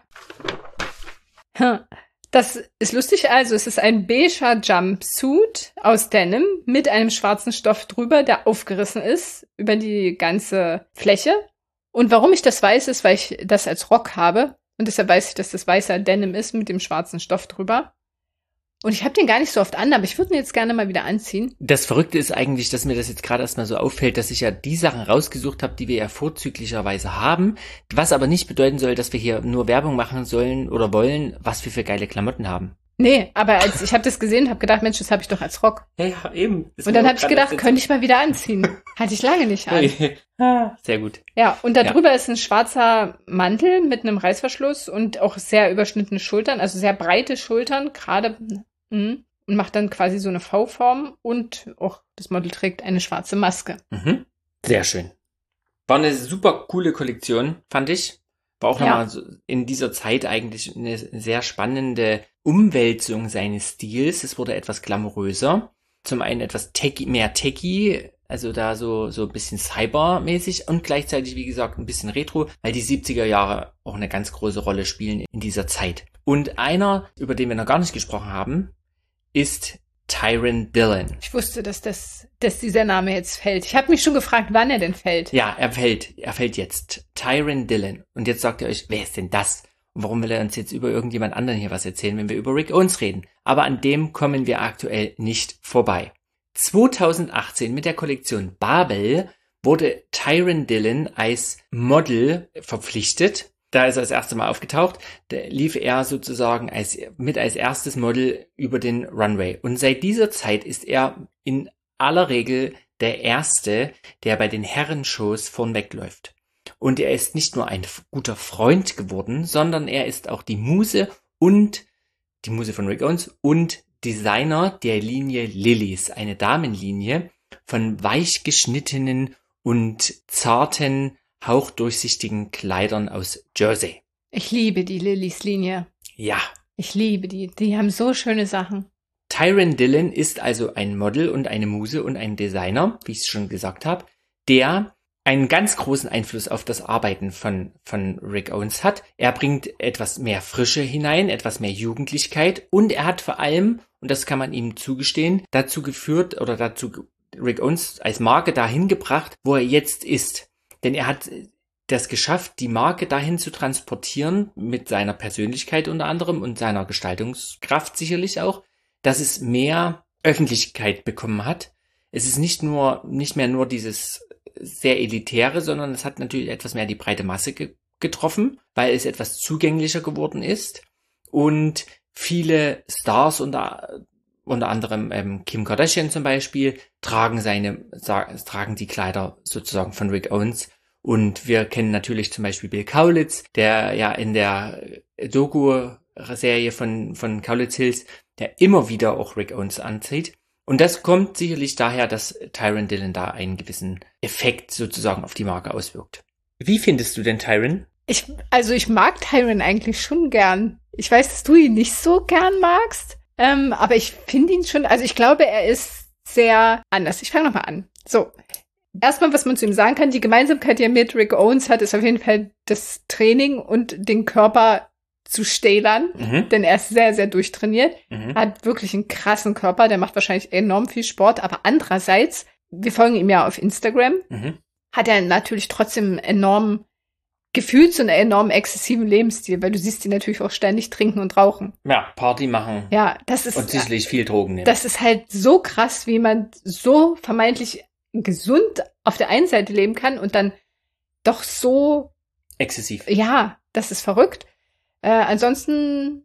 Das ist lustig. Also es ist ein beiger Jumpsuit aus Denim mit einem schwarzen Stoff drüber, der aufgerissen ist über die ganze Fläche. Und warum ich das weiß, ist, weil ich das als Rock habe. Und deshalb weiß ich, dass das weißer Denim ist mit dem schwarzen Stoff drüber. Und ich habe den gar nicht so oft an, aber ich würde ihn jetzt gerne mal wieder anziehen. Das Verrückte ist eigentlich, dass mir das jetzt gerade erstmal so auffällt, dass ich ja die Sachen rausgesucht habe, die wir ja vorzüglicherweise haben. Was aber nicht bedeuten soll, dass wir hier nur Werbung machen sollen oder wollen, was wir für geile Klamotten haben. Nee, aber als ich habe das gesehen und habe gedacht, Mensch, das habe ich doch als Rock. Ja, eben. Und dann habe ich gedacht, könnte ich mal wieder anziehen. Hatte ich lange nicht an. Sehr gut. Ja, und da drüber ist ein schwarzer Mantel mit einem Reißverschluss und auch sehr überschnittene Schultern, also sehr breite Schultern, gerade und macht dann quasi so eine V-Form und auch das Model trägt eine schwarze Maske. Mhm. Sehr schön. War eine super coole Kollektion, fand ich. War auch nochmal so in dieser Zeit eigentlich eine sehr spannende Umwälzung seines Stils. Es wurde etwas glamouröser. Zum einen etwas mehr techy, also da so ein bisschen cybermäßig und gleichzeitig, wie gesagt, ein bisschen retro, weil die 70er Jahre auch eine ganz große Rolle spielen in dieser Zeit. Und einer, über den wir noch gar nicht gesprochen haben, ist Tyron Dillon. Ich wusste, dass dieser Name jetzt fällt. Ich habe mich schon gefragt, wann er denn fällt. Ja, er fällt jetzt. Tyron Dillon. Und jetzt sagt ihr euch, wer ist denn das? Und warum will er uns jetzt über irgendjemand anderen hier was erzählen, wenn wir über Rick Owens reden? Aber an dem kommen wir aktuell nicht vorbei. 2018 mit der Kollektion Babel wurde Tyron Dillon als Model verpflichtet. Da ist er das erste Mal aufgetaucht. Da lief er sozusagen als erstes Model über den Runway. Und seit dieser Zeit ist er in aller Regel der Erste, der bei den Herrenshows vornwegläuft. Und er ist nicht nur ein guter Freund geworden, sondern er ist auch die Muse von Rick Owens und Designer der Linie Lilies, eine Damenlinie von weich geschnittenen und zarten, hauchdurchsichtigen Kleidern aus Jersey. Ich liebe die Lilies-Linie. Ja. Ich liebe die. Die haben so schöne Sachen. Tyron Dillon ist also ein Model und eine Muse und ein Designer, wie ich es schon gesagt habe, der einen ganz großen Einfluss auf das Arbeiten von Rick Owens hat. Er bringt etwas mehr Frische hinein, etwas mehr Jugendlichkeit und er hat vor allem, und das kann man ihm zugestehen, dazu Rick Owens als Marke dahin gebracht, wo er jetzt ist. Denn er hat das geschafft, die Marke dahin zu transportieren, mit seiner Persönlichkeit unter anderem und seiner Gestaltungskraft sicherlich auch, dass es mehr Öffentlichkeit bekommen hat. Es ist nicht mehr nur dieses sehr elitäre, sondern es hat natürlich etwas mehr die breite Masse getroffen, weil es etwas zugänglicher geworden ist. Und viele Stars, unter anderem Kim Kardashian zum Beispiel, tragen die Kleider sozusagen von Rick Owens. Und wir kennen natürlich zum Beispiel Bill Kaulitz, der ja in der Doku-Serie von Kaulitz Hills, der immer wieder auch Rick Owens anzieht. Und das kommt sicherlich daher, dass Tyron Dillon da einen gewissen Effekt sozusagen auf die Marke auswirkt. Wie findest du denn Tyron? Ich mag Tyron eigentlich schon gern. Ich weiß, dass du ihn nicht so gern magst, aber ich finde ihn schon, also ich glaube, er ist sehr anders. Ich fange nochmal an. So, erstmal, was man zu ihm sagen kann, die Gemeinsamkeit, die er mit Rick Owens hat, ist auf jeden Fall das Training und den Körper zu stählern, denn er ist sehr, sehr durchtrainiert, hat wirklich einen krassen Körper, der macht wahrscheinlich enorm viel Sport, aber andererseits, wir folgen ihm ja auf Instagram, hat er natürlich trotzdem einen enorm exzessiven Lebensstil, weil du siehst ihn natürlich auch ständig trinken und rauchen. Ja, Party machen. Ja, das ist. Und sicherlich viel Drogen nehmen. Das ist halt so krass, wie man so vermeintlich gesund auf der einen Seite leben kann und dann doch so exzessiv. Ja, das ist verrückt. Ansonsten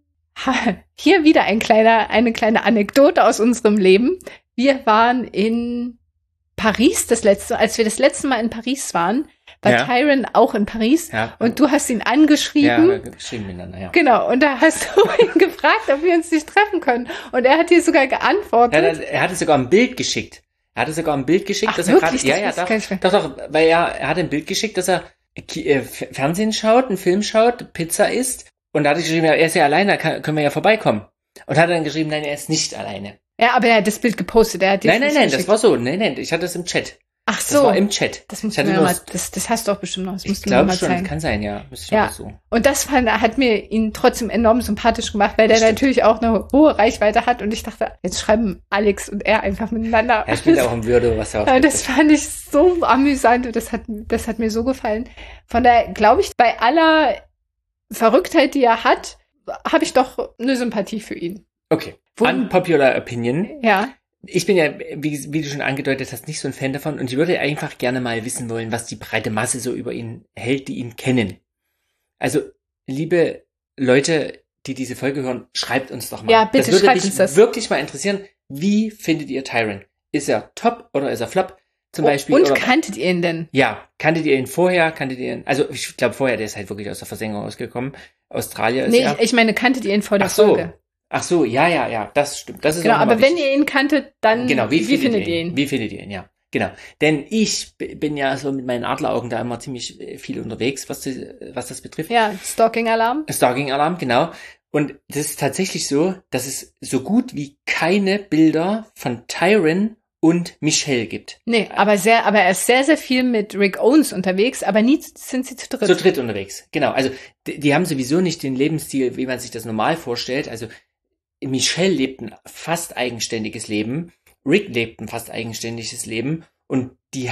hier wieder eine kleine Anekdote aus unserem Leben. Wir waren in Paris als wir das letzte Mal in Paris waren, war Tyron auch in Paris und du hast ihn angeschrieben. Ja, geschrieben miteinander, ja. Genau, und da hast du ihn gefragt, ob wir uns nicht treffen können. Und er hat dir sogar geantwortet. Ja, er hatte sogar ein Bild geschickt. Ach, dass er gerade, doch, weil er hat ein Bild geschickt, dass er Fernsehen schaut, einen Film schaut, Pizza isst. Und da hatte ich geschrieben, er ist ja alleine, können wir ja vorbeikommen. Und hat dann geschrieben, nein, er ist nicht alleine. Ja, aber er hat das Bild gepostet. Nein, das war so. Nein, ich hatte das im Chat. Ach so. Das war im Chat. Das musst du mir mal, das hast du auch bestimmt noch. Das musst du mir mal zeigen. Ich glaube schon, kann sein, ja. Ja. So. Und das hat mir ihn trotzdem enorm sympathisch gemacht, weil der natürlich auch eine hohe Reichweite hat. Und ich dachte, jetzt schreiben Alex und er einfach miteinander. Er spielt auch im Würde, was er auch das fand ich so amüsant und das hat mir so gefallen. Von daher glaube ich, bei aller Verrücktheit, die er hat, habe ich doch eine Sympathie für ihn. Okay. Unpopular Opinion. Ja. Ich bin ja, wie du schon angedeutet hast, nicht so ein Fan davon und ich würde einfach gerne mal wissen wollen, was die breite Masse so über ihn hält, die ihn kennen. Also, liebe Leute, die diese Folge hören, schreibt uns doch mal. Ja, bitte schreibt uns das. Das würde mich wirklich mal interessieren. Wie findet ihr Tyron? Ist er top oder ist er flop? Zum Beispiel. Und kanntet ihr ihn denn? Ja, kanntet ihr ihn vorher? Also ich glaube vorher, der ist halt wirklich aus der Versenkung rausgekommen. Australier ist er. Ich meine, kanntet ihr ihn vor der Folge? Ach so, ja, das stimmt. Das ist genau, aber wenn ihr ihn kanntet, dann wie findet ihr ihn? Wie findet ihr ihn, ja. Genau. Denn ich bin ja so mit meinen Adleraugen da immer ziemlich viel unterwegs, was das betrifft. Ja, Stalking-Alarm. Stalking-Alarm, genau. Und das ist tatsächlich so, dass es so gut wie keine Bilder von Tyron und Michelle gibt. Nee, aber er ist sehr, sehr viel mit Rick Owens unterwegs, aber nie sind sie zu dritt. Zu dritt unterwegs, genau. Also die haben sowieso nicht den Lebensstil, wie man sich das normal vorstellt. Also Michelle lebt ein fast eigenständiges Leben, Rick lebt ein fast eigenständiges Leben und die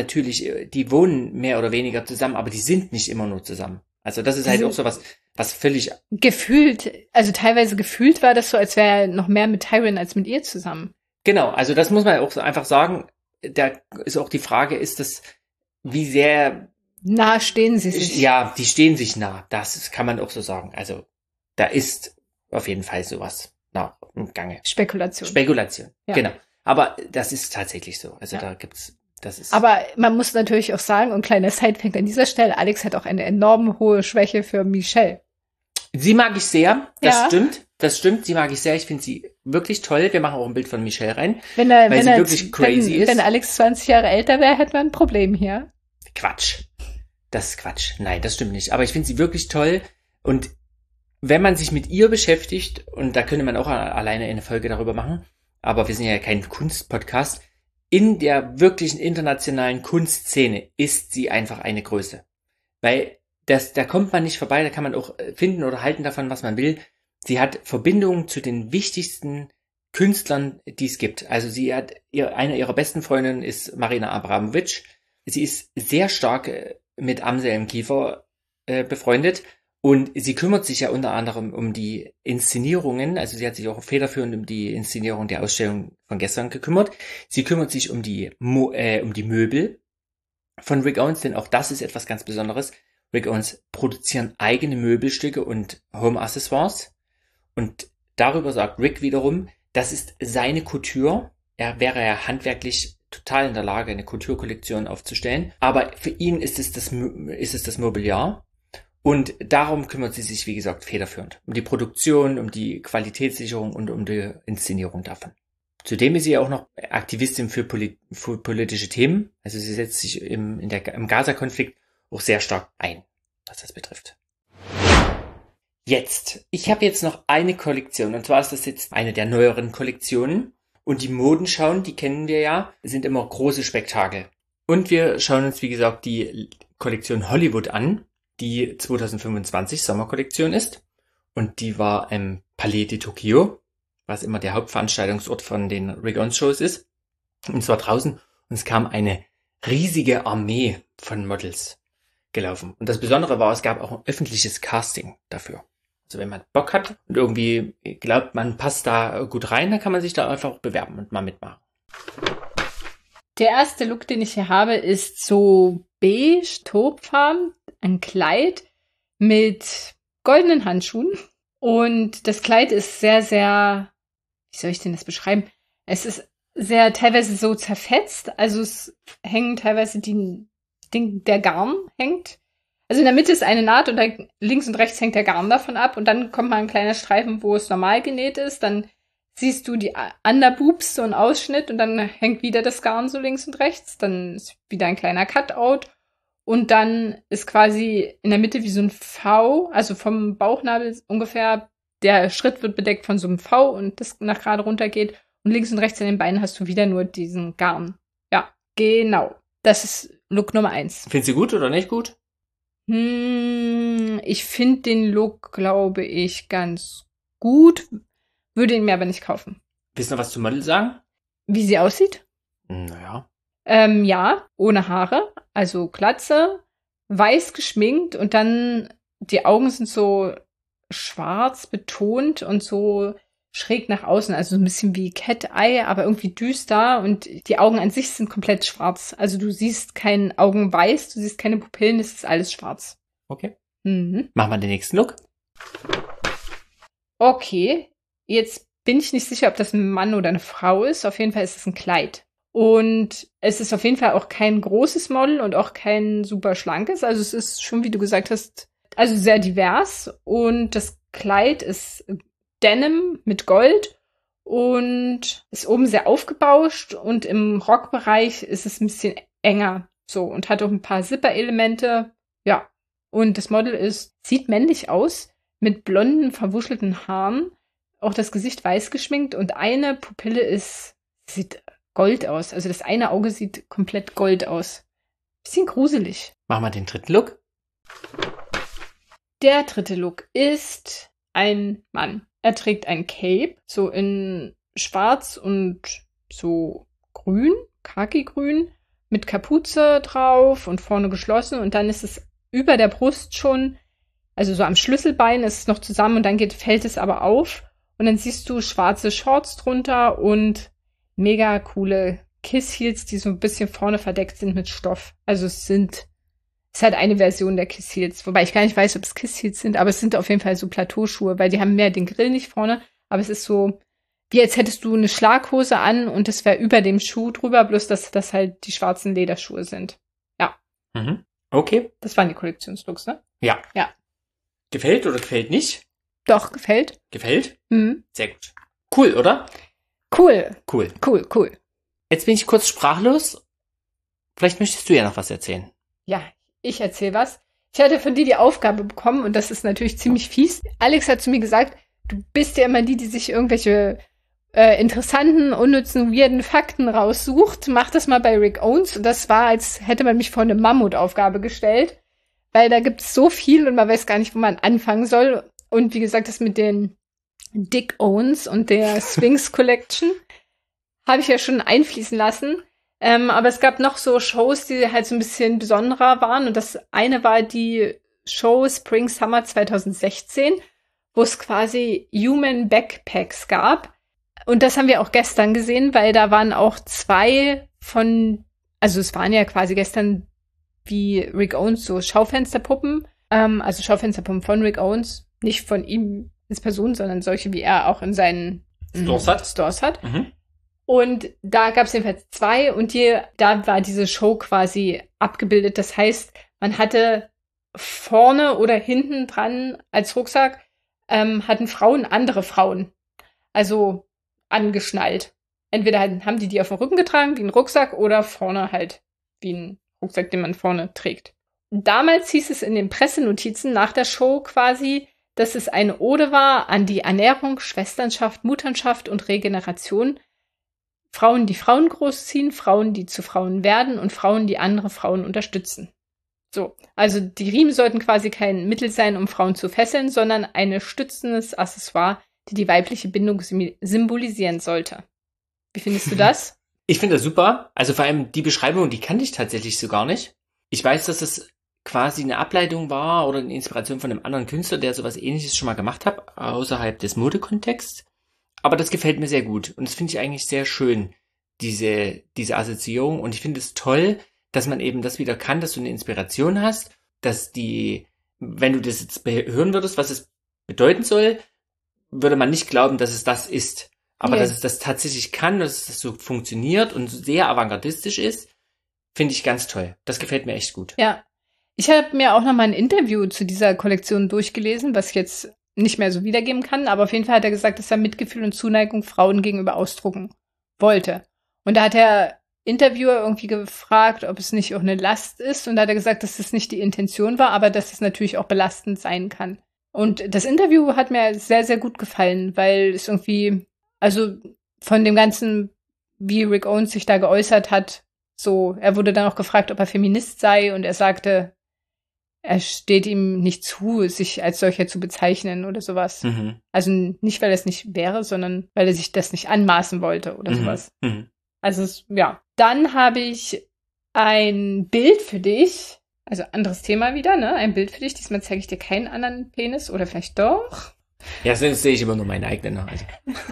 wohnen mehr oder weniger zusammen, aber die sind nicht immer nur zusammen. Also das ist halt auch so was völlig... Gefühlt, also teilweise gefühlt war das so, als wäre er noch mehr mit Tyron als mit ihr zusammen. Genau, also das muss man auch so einfach sagen. Da ist auch die Frage, wie sehr... Nah stehen sie sich. Ja, die stehen sich nah. Das kann man auch so sagen. Also da ist auf jeden Fall sowas im Gange. Spekulation, ja. Genau. Aber das ist tatsächlich so. Also da gibt's, das ist... Aber man muss natürlich auch sagen, und kleiner Sidefact an dieser Stelle, Alex hat auch eine enorm hohe Schwäche für Michelle. Sie mag ich sehr, das stimmt, sie mag ich sehr. Ich finde sie wirklich toll. Wir machen auch ein Bild von Michelle rein, weil sie wirklich crazy ist. Wenn Alex 20 Jahre älter wäre, hätte man ein Problem hier. Quatsch. Das ist Quatsch. Nein, das stimmt nicht. Aber ich finde sie wirklich toll und wenn man sich mit ihr beschäftigt, und da könnte man auch alleine eine Folge darüber machen, aber wir sind ja kein Kunstpodcast, in der wirklichen internationalen Kunstszene ist sie einfach eine Größe. Weil da kommt man nicht vorbei, da kann man auch finden oder halten davon, was man will. Sie hat Verbindungen zu den wichtigsten Künstlern, die es gibt. Also eine ihrer besten Freundinnen ist Marina Abramovic. Sie ist sehr stark mit Anselm Kiefer befreundet. Und sie kümmert sich ja unter anderem um die Inszenierungen, also sie hat sich auch federführend um die Inszenierung der Ausstellung von gestern gekümmert. Sie kümmert sich um die Möbel von Rick Owens, denn auch das ist etwas ganz Besonderes. Rick Owens produzieren eigene Möbelstücke und Home-Accessoires. Und darüber sagt Rick wiederum, das ist seine Couture. Er wäre ja handwerklich total in der Lage, eine Couture-Kollektion aufzustellen. Aber für ihn ist es das Mobiliar. Und darum kümmert sie sich, wie gesagt, federführend. Um die Produktion, um die Qualitätssicherung und um die Inszenierung davon. Zudem ist sie auch noch Aktivistin für politische Themen. Also sie setzt sich im Gaza-Konflikt auch sehr stark ein, was das betrifft. Ich habe jetzt noch eine Kollektion. Und zwar ist das jetzt eine der neueren Kollektionen. Und die Modenschauen, die kennen wir ja, sind immer große Spektakel. Und wir schauen uns, wie gesagt, die Kollektion Hollywood an, die 2025 Sommerkollektion ist. Und die war im Palais de Tokyo, was immer der Hauptveranstaltungsort von den Rick Owens Shows ist. Und zwar draußen. Und es kam eine riesige Armee von Models gelaufen. Und das Besondere war, es gab auch ein öffentliches Casting dafür. Also wenn man Bock hat und irgendwie glaubt, man passt da gut rein, dann kann man sich da einfach bewerben und mal mitmachen. Der erste Look, den ich hier habe, ist so beige, taubfarben, ein Kleid mit goldenen Handschuhen. Und das Kleid ist sehr, sehr, wie soll ich denn das beschreiben? Es ist sehr teilweise so zerfetzt. Also es hängen teilweise der Garn hängt. Also in der Mitte ist eine Naht und dann links und rechts hängt der Garn davon ab. Und dann kommt mal ein kleiner Streifen, wo es normal genäht ist. Dann siehst du die Underboobs, so ein Ausschnitt. Und dann hängt wieder das Garn so links und rechts. Dann ist wieder ein kleiner Cutout. Und dann ist quasi in der Mitte wie so ein V, also vom Bauchnabel ungefähr, der Schritt wird bedeckt von so einem V und das nach gerade runter geht. Und links und rechts an den Beinen hast du wieder nur diesen Garn. Ja, genau. Das ist Look Nummer 1. Findest du gut oder nicht gut? Ich finde den Look, glaube ich, ganz gut. Würde ihn mir aber nicht kaufen. Willst du noch was zum Model sagen? Wie sie aussieht? Naja. Ja, ohne Haare, also Glatze, weiß geschminkt und dann die Augen sind so schwarz betont und so schräg nach außen, also so ein bisschen wie Cat Eye, aber irgendwie düster und die Augen an sich sind komplett schwarz. Also du siehst kein Augenweiß, du siehst keine Pupillen, es ist alles schwarz. Okay. Mhm. Machen wir den nächsten Look. Okay, jetzt bin ich nicht sicher, ob das ein Mann oder eine Frau ist. Auf jeden Fall ist es ein Kleid. Und es ist auf jeden Fall auch kein großes Model und auch kein super schlankes. Also es ist schon, wie du gesagt hast, also sehr divers. Und das Kleid ist Denim mit Gold und ist oben sehr aufgebauscht. Und im Rockbereich ist es ein bisschen enger so und hat auch ein paar Zipper-Elemente. Ja. Und das Model sieht männlich aus mit blonden, verwuschelten Haaren. Auch das Gesicht weiß geschminkt und eine Pupille sieht Gold aus. Also das eine Auge sieht komplett Gold aus. Bisschen gruselig. Machen wir den dritten Look. Der dritte Look ist ein Mann. Er trägt ein Cape, so in schwarz und so grün, khaki-grün, mit Kapuze drauf und vorne geschlossen. Und dann ist es über der Brust schon, also so am Schlüsselbein ist es noch zusammen und dann fällt es aber auf. Und dann siehst du schwarze Shorts drunter und mega coole Kiss Heels, die so ein bisschen vorne verdeckt sind mit Stoff. Also es ist halt eine Version der Kiss Heels, wobei ich gar nicht weiß, ob es Kiss Heels sind, aber es sind auf jeden Fall so Plateauschuhe, weil die haben mehr den Grill nicht vorne, aber es ist so, wie als hättest du eine Schlaghose an und es wäre über dem Schuh drüber, bloß dass das halt die schwarzen Lederschuhe sind. Ja. Mhm. Okay. Das waren die Kollektionslooks, ne? Ja. Ja. Gefällt oder gefällt nicht? Doch, gefällt. Gefällt? Mhm. Sehr gut. Cool, oder? Cool. Cool. Cool, cool. Jetzt bin ich kurz sprachlos. Vielleicht möchtest du ja noch was erzählen. Ja, ich erzähle was. Ich hatte von dir die Aufgabe bekommen und das ist natürlich ziemlich fies. Alex hat zu mir gesagt, du bist ja immer die sich irgendwelche interessanten, unnützen, weirden Fakten raussucht. Mach das mal bei Rick Owens. Und das war, als hätte man mich vor eine Mammutaufgabe gestellt. Weil da gibt es so viel und man weiß gar nicht, wo man anfangen soll. Und wie gesagt, das mit den Dick Owens und der Sphinx Collection habe ich ja schon einfließen lassen. Aber es gab noch so Shows, die halt so ein bisschen besonderer waren. Und das eine war die Show Spring Summer 2016, wo es quasi Human Backpacks gab. Und das haben wir auch gestern gesehen, weil da waren auch zwei also es waren ja quasi gestern wie Rick Owens so Schaufensterpuppen. Also Schaufensterpuppen von Rick Owens, nicht von ihm als Person, sondern solche, wie er auch in seinen Stores hat. Mhm. Und da gab es jedenfalls zwei und da war diese Show quasi abgebildet. Das heißt, man hatte vorne oder hinten dran als Rucksack hatten Frauen andere Frauen. Also angeschnallt. Entweder haben die auf dem Rücken getragen, wie ein Rucksack, oder vorne halt wie ein Rucksack, den man vorne trägt. Damals hieß es in den Pressenotizen nach der Show quasi, dass es eine Ode war an die Ernährung, Schwesternschaft, Mutterschaft und Regeneration. Frauen, die Frauen großziehen, Frauen, die zu Frauen werden und Frauen, die andere Frauen unterstützen. So, also die Riemen sollten quasi kein Mittel sein, um Frauen zu fesseln, sondern ein stützendes Accessoire, die weibliche Bindung symbolisieren sollte. Wie findest du das? Ich finde das super. Also vor allem die Beschreibung, die kannte ich tatsächlich so gar nicht. Ich weiß, dass es quasi eine Ableitung war oder eine Inspiration von einem anderen Künstler, der sowas Ähnliches schon mal gemacht hat, außerhalb des Modekontexts. Aber das gefällt mir sehr gut. Und das finde ich eigentlich sehr schön, diese Assoziierung. Und ich finde es toll, dass man eben das wieder kann, dass du eine Inspiration hast, dass die wenn du das jetzt hören würdest, was es bedeuten soll, würde man nicht glauben, dass es das ist. Aber dass es das tatsächlich kann, dass es so funktioniert und sehr avantgardistisch ist, finde ich ganz toll. Das gefällt mir echt gut. Ja. Ich habe mir auch noch mal ein Interview zu dieser Kollektion durchgelesen, was ich jetzt nicht mehr so wiedergeben kann, aber auf jeden Fall hat er gesagt, dass er Mitgefühl und Zuneigung Frauen gegenüber ausdrucken wollte. Und da hat der Interviewer irgendwie gefragt, ob es nicht auch eine Last ist, und da hat er gesagt, dass das nicht die Intention war, aber dass es natürlich auch belastend sein kann. Und das Interview hat mir sehr, sehr gut gefallen, weil es irgendwie, also von dem Ganzen, wie Rick Owens sich da geäußert hat, so, er wurde dann auch gefragt, ob er Feminist sei, und er sagte, er steht ihm nicht zu, sich als solcher zu bezeichnen oder sowas. Mhm. Also nicht, weil er es nicht wäre, sondern weil er sich das nicht anmaßen wollte oder sowas. Mhm. Also, ja. Dann habe ich ein Bild für dich. Also anderes Thema wieder, ne? Ein Bild für dich. Diesmal zeige ich dir keinen anderen Penis. Oder vielleicht doch. Ja, sonst sehe ich immer nur meinen eigenen. Also.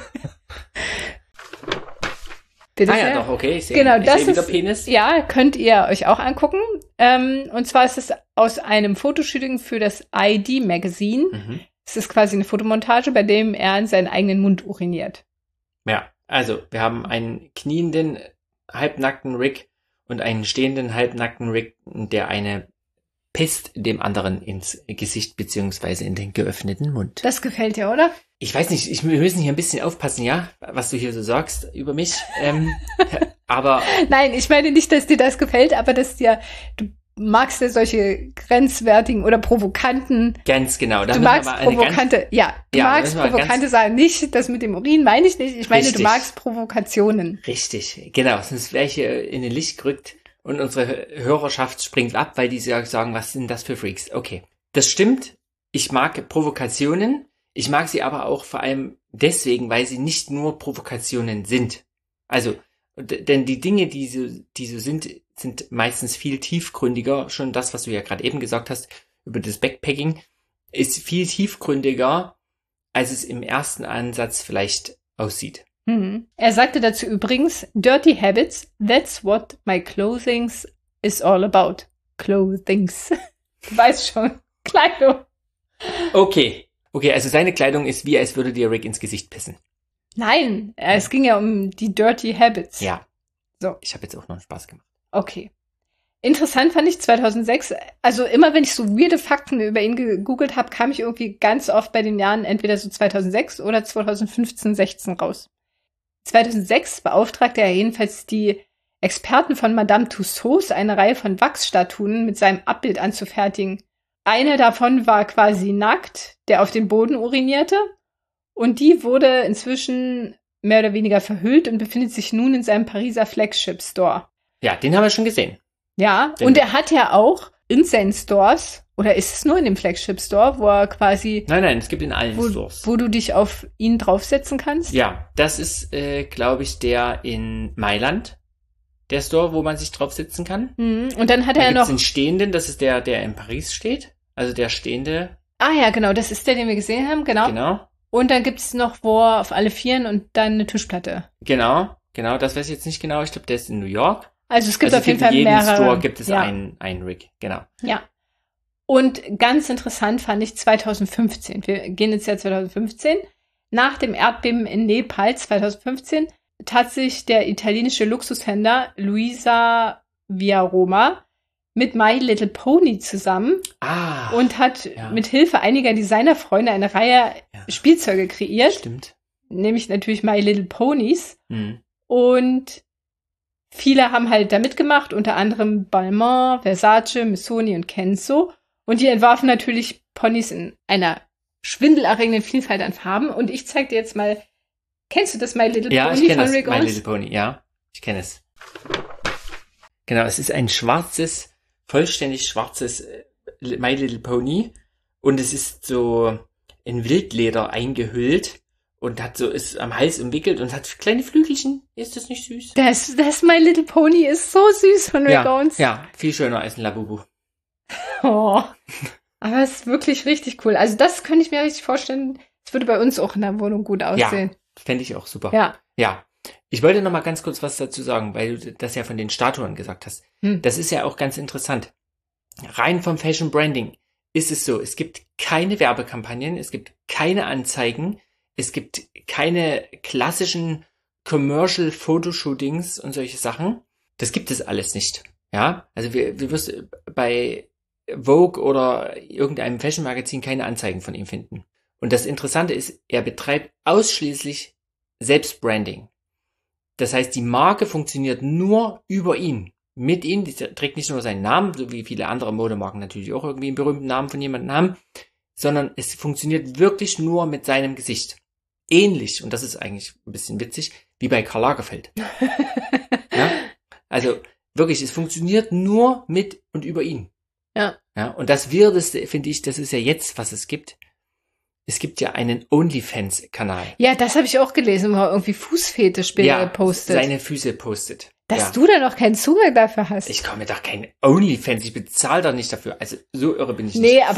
Bitte ja, sehr. doch, okay. Ich sehe Genau, das wieder ist, Penis. ja, könnt ihr euch auch angucken. Und zwar ist es aus einem Fotoshooting für das ID Magazine. Mhm. Es ist quasi eine Fotomontage, bei dem er in seinen eigenen Mund uriniert. Ja, also wir haben einen knienden, halbnackten Rick und einen stehenden, halbnackten Rick, der eine pisst dem anderen ins Gesicht beziehungsweise in den geöffneten Mund. Das gefällt dir, oder? Ich weiß nicht, wir müssen hier ein bisschen aufpassen, ja, was du hier so sagst über mich. Aber Nein, ich meine nicht, dass dir das gefällt, aber dass du magst ja solche grenzwertigen oder provokanten. Ganz genau. Du magst provokante, du magst provokante Sachen nicht. Das mit dem Urin meine ich nicht. Ich meine, Richtig. Du magst Provokationen. Richtig, genau. Sonst wäre ich hier in den Licht gerückt und unsere Hörerschaft springt ab, weil die sagen, was sind das für Freaks? Okay, das stimmt. Ich mag Provokationen. Ich mag sie aber auch vor allem deswegen, weil sie nicht nur Provokationen sind. Also, denn die Dinge, die so sind meistens viel tiefgründiger. Schon das, was du ja gerade eben gesagt hast über das Backpacking, ist viel tiefgründiger, als es im ersten Ansatz vielleicht aussieht. Er sagte dazu übrigens, Dirty Habits, that's what my clothings is all about. Clothings. Du weißt schon. Kleidung. Okay, also seine Kleidung ist wie, als würde dir Rick ins Gesicht pissen. Nein, es ging ja um die Dirty Habits. Ja. So. Ich habe jetzt auch noch einen Spaß gemacht. Okay. Interessant fand ich 2006, also immer wenn ich so weirde Fakten über ihn gegoogelt habe, kam ich irgendwie ganz oft bei den Jahren entweder so 2006 oder 2015, 16 raus. 2006 beauftragte er jedenfalls die Experten von Madame Tussauds, eine Reihe von Wachsstatuen mit seinem Abbild anzufertigen. Eine davon war quasi nackt, der auf den Boden urinierte, und die wurde inzwischen mehr oder weniger verhüllt und befindet sich nun in seinem Pariser Flagship Store. Ja, den haben wir schon gesehen. Ja, und er hat ja auch in seinen Stores, oder ist es nur in dem Flagship Store, wo er quasi... Nein, es gibt in allen Stores. Wo du dich auf ihn draufsetzen kannst? Ja, das ist, glaube ich, der in Mailand, der Store, wo man sich draufsetzen kann. Und dann hat er ja noch... den Stehenden, das ist der in Paris steht. Also der Stehende. Ah ja, genau, das ist der, den wir gesehen haben, genau. Und dann gibt's noch, wo er auf alle Vieren und dann eine Tischplatte. Genau, das weiß ich jetzt nicht genau. Ich glaube, der ist in New York. Also es gibt auf jeden Fall mehrere. In jedem Store gibt es einen Rick, genau. Ja. Und ganz interessant fand ich 2015. Wir gehen ins Jahr 2015. Nach dem Erdbeben in Nepal 2015 tat sich der italienische Luxushändler Luisa Viaroma mit My Little Pony zusammen und hat mit Hilfe einiger Designerfreunde eine Reihe Spielzeuge kreiert. Stimmt. Nämlich natürlich My Little Ponies. Und viele haben halt da mitgemacht, unter anderem Balmain, Versace, Missoni und Kenzo. Und die entwarfen natürlich Ponys in einer schwindelerregenden Vielfalt an Farben. Und ich zeig dir jetzt mal, kennst du das My Little Pony von Rick Owens? My Little Pony, ja, ich kenne es. Genau, es ist ein vollständig schwarzes My Little Pony. Und es ist so in Wildleder eingehüllt. Und ist am Hals umwickelt und hat kleine Flügelchen. Ist das nicht süß? Das My Little Pony ist so süß von Rick Owens. Ja, viel schöner als ein Labubu. Oh, aber es ist wirklich richtig cool. Also das könnte ich mir richtig vorstellen. Es würde bei uns auch in der Wohnung gut aussehen. Ja, fände ich auch super. Ja. Ich wollte noch mal ganz kurz was dazu sagen, weil du das ja von den Statuen gesagt hast. Das ist ja auch ganz interessant. Rein vom Fashion Branding ist es so, es gibt keine Werbekampagnen, es gibt keine Anzeigen, es gibt keine klassischen Commercial-Fotoshootings und solche Sachen. Das gibt es alles nicht. Ja, also wir wirst bei Vogue oder irgendeinem Fashion-Magazin keine Anzeigen von ihm finden. Und das Interessante ist, er betreibt ausschließlich Selbstbranding. Das heißt, die Marke funktioniert nur über ihn. Mit ihm, die trägt nicht nur seinen Namen, so wie viele andere Modemarken natürlich auch irgendwie einen berühmten Namen von jemandem haben, sondern es funktioniert wirklich nur mit seinem Gesicht. Ähnlich, und das ist eigentlich ein bisschen witzig, wie bei Karl Lagerfeld. Ja? Also wirklich, es funktioniert nur mit und über ihn. Ja. Ja, und das Weirdeste, finde ich, das ist ja jetzt, was es gibt. Es gibt ja einen OnlyFans-Kanal. Ja, das habe ich auch gelesen, wo er irgendwie Fußfetischbilder postet. Seine Füße postet. Dass du da noch keinen Zugang dafür hast. Ich komme doch kein OnlyFans, ich bezahle doch nicht dafür. Also so irre bin ich nicht. Nee,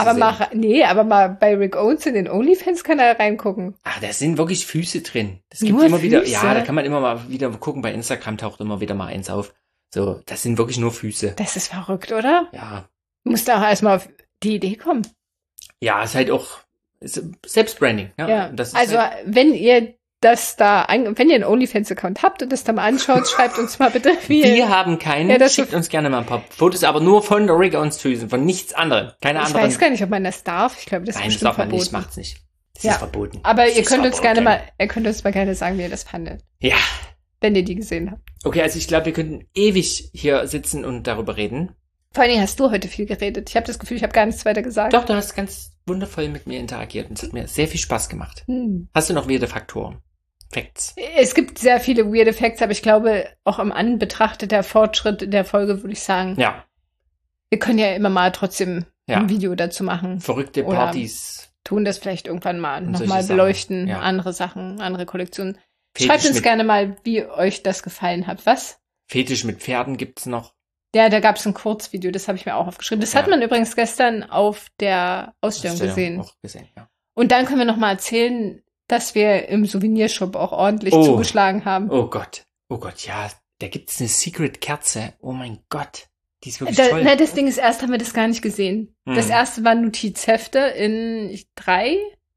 aber mal bei Rick Owens in den OnlyFans-Kanal reingucken. Ach, da sind wirklich Füße drin. Das gibt Nur immer wieder, Füße? ja, da kann man immer mal wieder gucken, bei Instagram taucht immer wieder mal eins auf. So, das sind wirklich nur Füße. Das ist verrückt, oder? Ja. Du musst auch erstmal auf die Idee kommen. Ja, ist halt auch Selbstbranding. Ja. Das ist also, halt, wenn ihr wenn ihr einen OnlyFans-Account habt und das dann mal anschaut, schreibt uns mal bitte, wie wir haben keinen. Ja, Schickt uns gerne mal ein paar Fotos, aber nur von Rick Owens Füßen, von nichts anderem. Keine Ich anderen. weiß gar nicht, ob man das darf. Ich glaube, das ist Nein, das bestimmt darf man verboten. nicht, macht's nicht. Das Ja. ist verboten. Aber Das ihr ist könnt uns verboten. gerne sagen, wie ihr das fandet, Ja. wenn ihr die gesehen habt. Okay, also ich glaube, wir könnten ewig hier sitzen und darüber reden. Vor allen Dingen hast du heute viel geredet. Ich habe das Gefühl, ich habe gar nichts weiter gesagt. Doch, du hast ganz wundervoll mit mir interagiert und es hat mir sehr viel Spaß gemacht. Hast du noch weirde Faktoren? Facts? Es gibt sehr viele weirde Facts, aber ich glaube, auch am Anbetracht der Fortschritt der Folge würde ich sagen, Ja. wir können ja immer mal trotzdem Ja. ein Video dazu machen. Verrückte Oder Partys. Tun das vielleicht irgendwann mal Und nochmal solche Sachen. beleuchten, Ja. andere Sachen, andere Kollektionen. Fetisch Schreibt uns mit- gerne mal, wie euch das gefallen hat. Was? Fetisch mit Pferden gibt's noch. Ja, da gab es ein Kurzvideo, das habe ich mir auch aufgeschrieben. Das hat Ja. man übrigens gestern auf der Ausstellung gesehen. Auch gesehen, ja. Und dann können wir nochmal erzählen, dass wir im Souvenirshop auch ordentlich Oh. zugeschlagen haben. Oh Gott, ja, da gibt's eine Secret-Kerze. Oh mein Gott, die ist wirklich Da, toll. das Ding ist, erst haben wir das gar nicht gesehen. Das erste waren Notizhefte in 3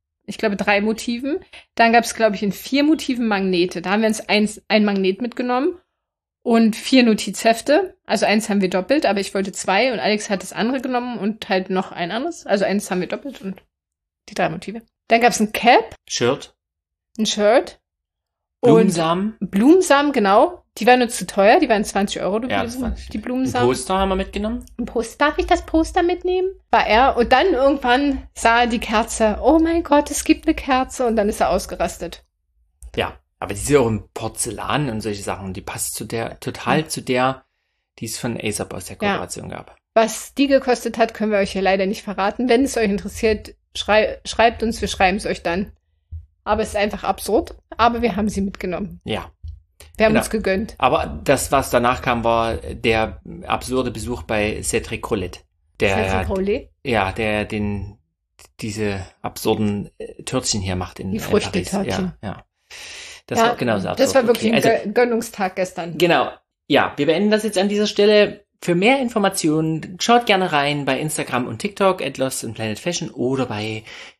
Motiven. Dann gab es, glaube ich, in 4 Motiven Magnete. Da haben wir uns ein Magnet mitgenommen und 4 Notizhefte. Also eins haben wir doppelt, aber ich wollte 2 und Alex hat das andere genommen und halt noch ein anderes. Also eins haben wir doppelt und die 3 Motive. Dann gab es ein Cap, Shirt, ein Shirt Blumensamen, und Blumensamen, genau. Die waren uns zu teuer, die waren 20 Euro Ja, das fand ich die ein Blumensamen. Poster haben wir mitgenommen. Ein Poster. Darf ich das Poster mitnehmen? War er. Und dann irgendwann sah er die Kerze. Oh mein Gott, es gibt eine Kerze. Und dann ist er ausgerastet. Ja, aber die ist ja auch in Porzellan und solche Sachen. Die passt zu der, die es von ASAP aus der Kooperation gab. Was die gekostet hat, können wir euch hier leider nicht verraten. Wenn es euch interessiert, schreibt uns, wir schreiben es euch dann. Aber es ist einfach absurd. Aber wir haben sie mitgenommen. Ja. Wir haben Genau. uns gegönnt. Aber das, was danach kam, war der absurde Besuch bei Cédric Grolet. Cédric Grolet? Ja, der diese absurden Törtchen hier macht in Die Paris. Früchtetörtchen. Ja. Das war genauso absurd. Das war wirklich Okay, ein Gönnungstag gestern. Genau. Ja, wir beenden das jetzt an dieser Stelle. Für mehr Informationen schaut gerne rein bei Instagram und TikTok @lostandplanetfashion oder bei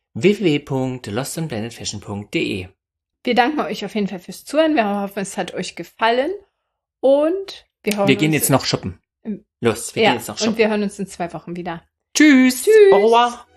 www.lostandplanetfashion.de. Wir danken euch auf jeden Fall fürs Zuhören. Wir hoffen, es hat euch gefallen. Und wir gehen jetzt noch shoppen. Los, wir gehen jetzt noch shoppen. Und wir hören uns in 2 Wochen wieder. Tschüss. Tschüss. Au revoir.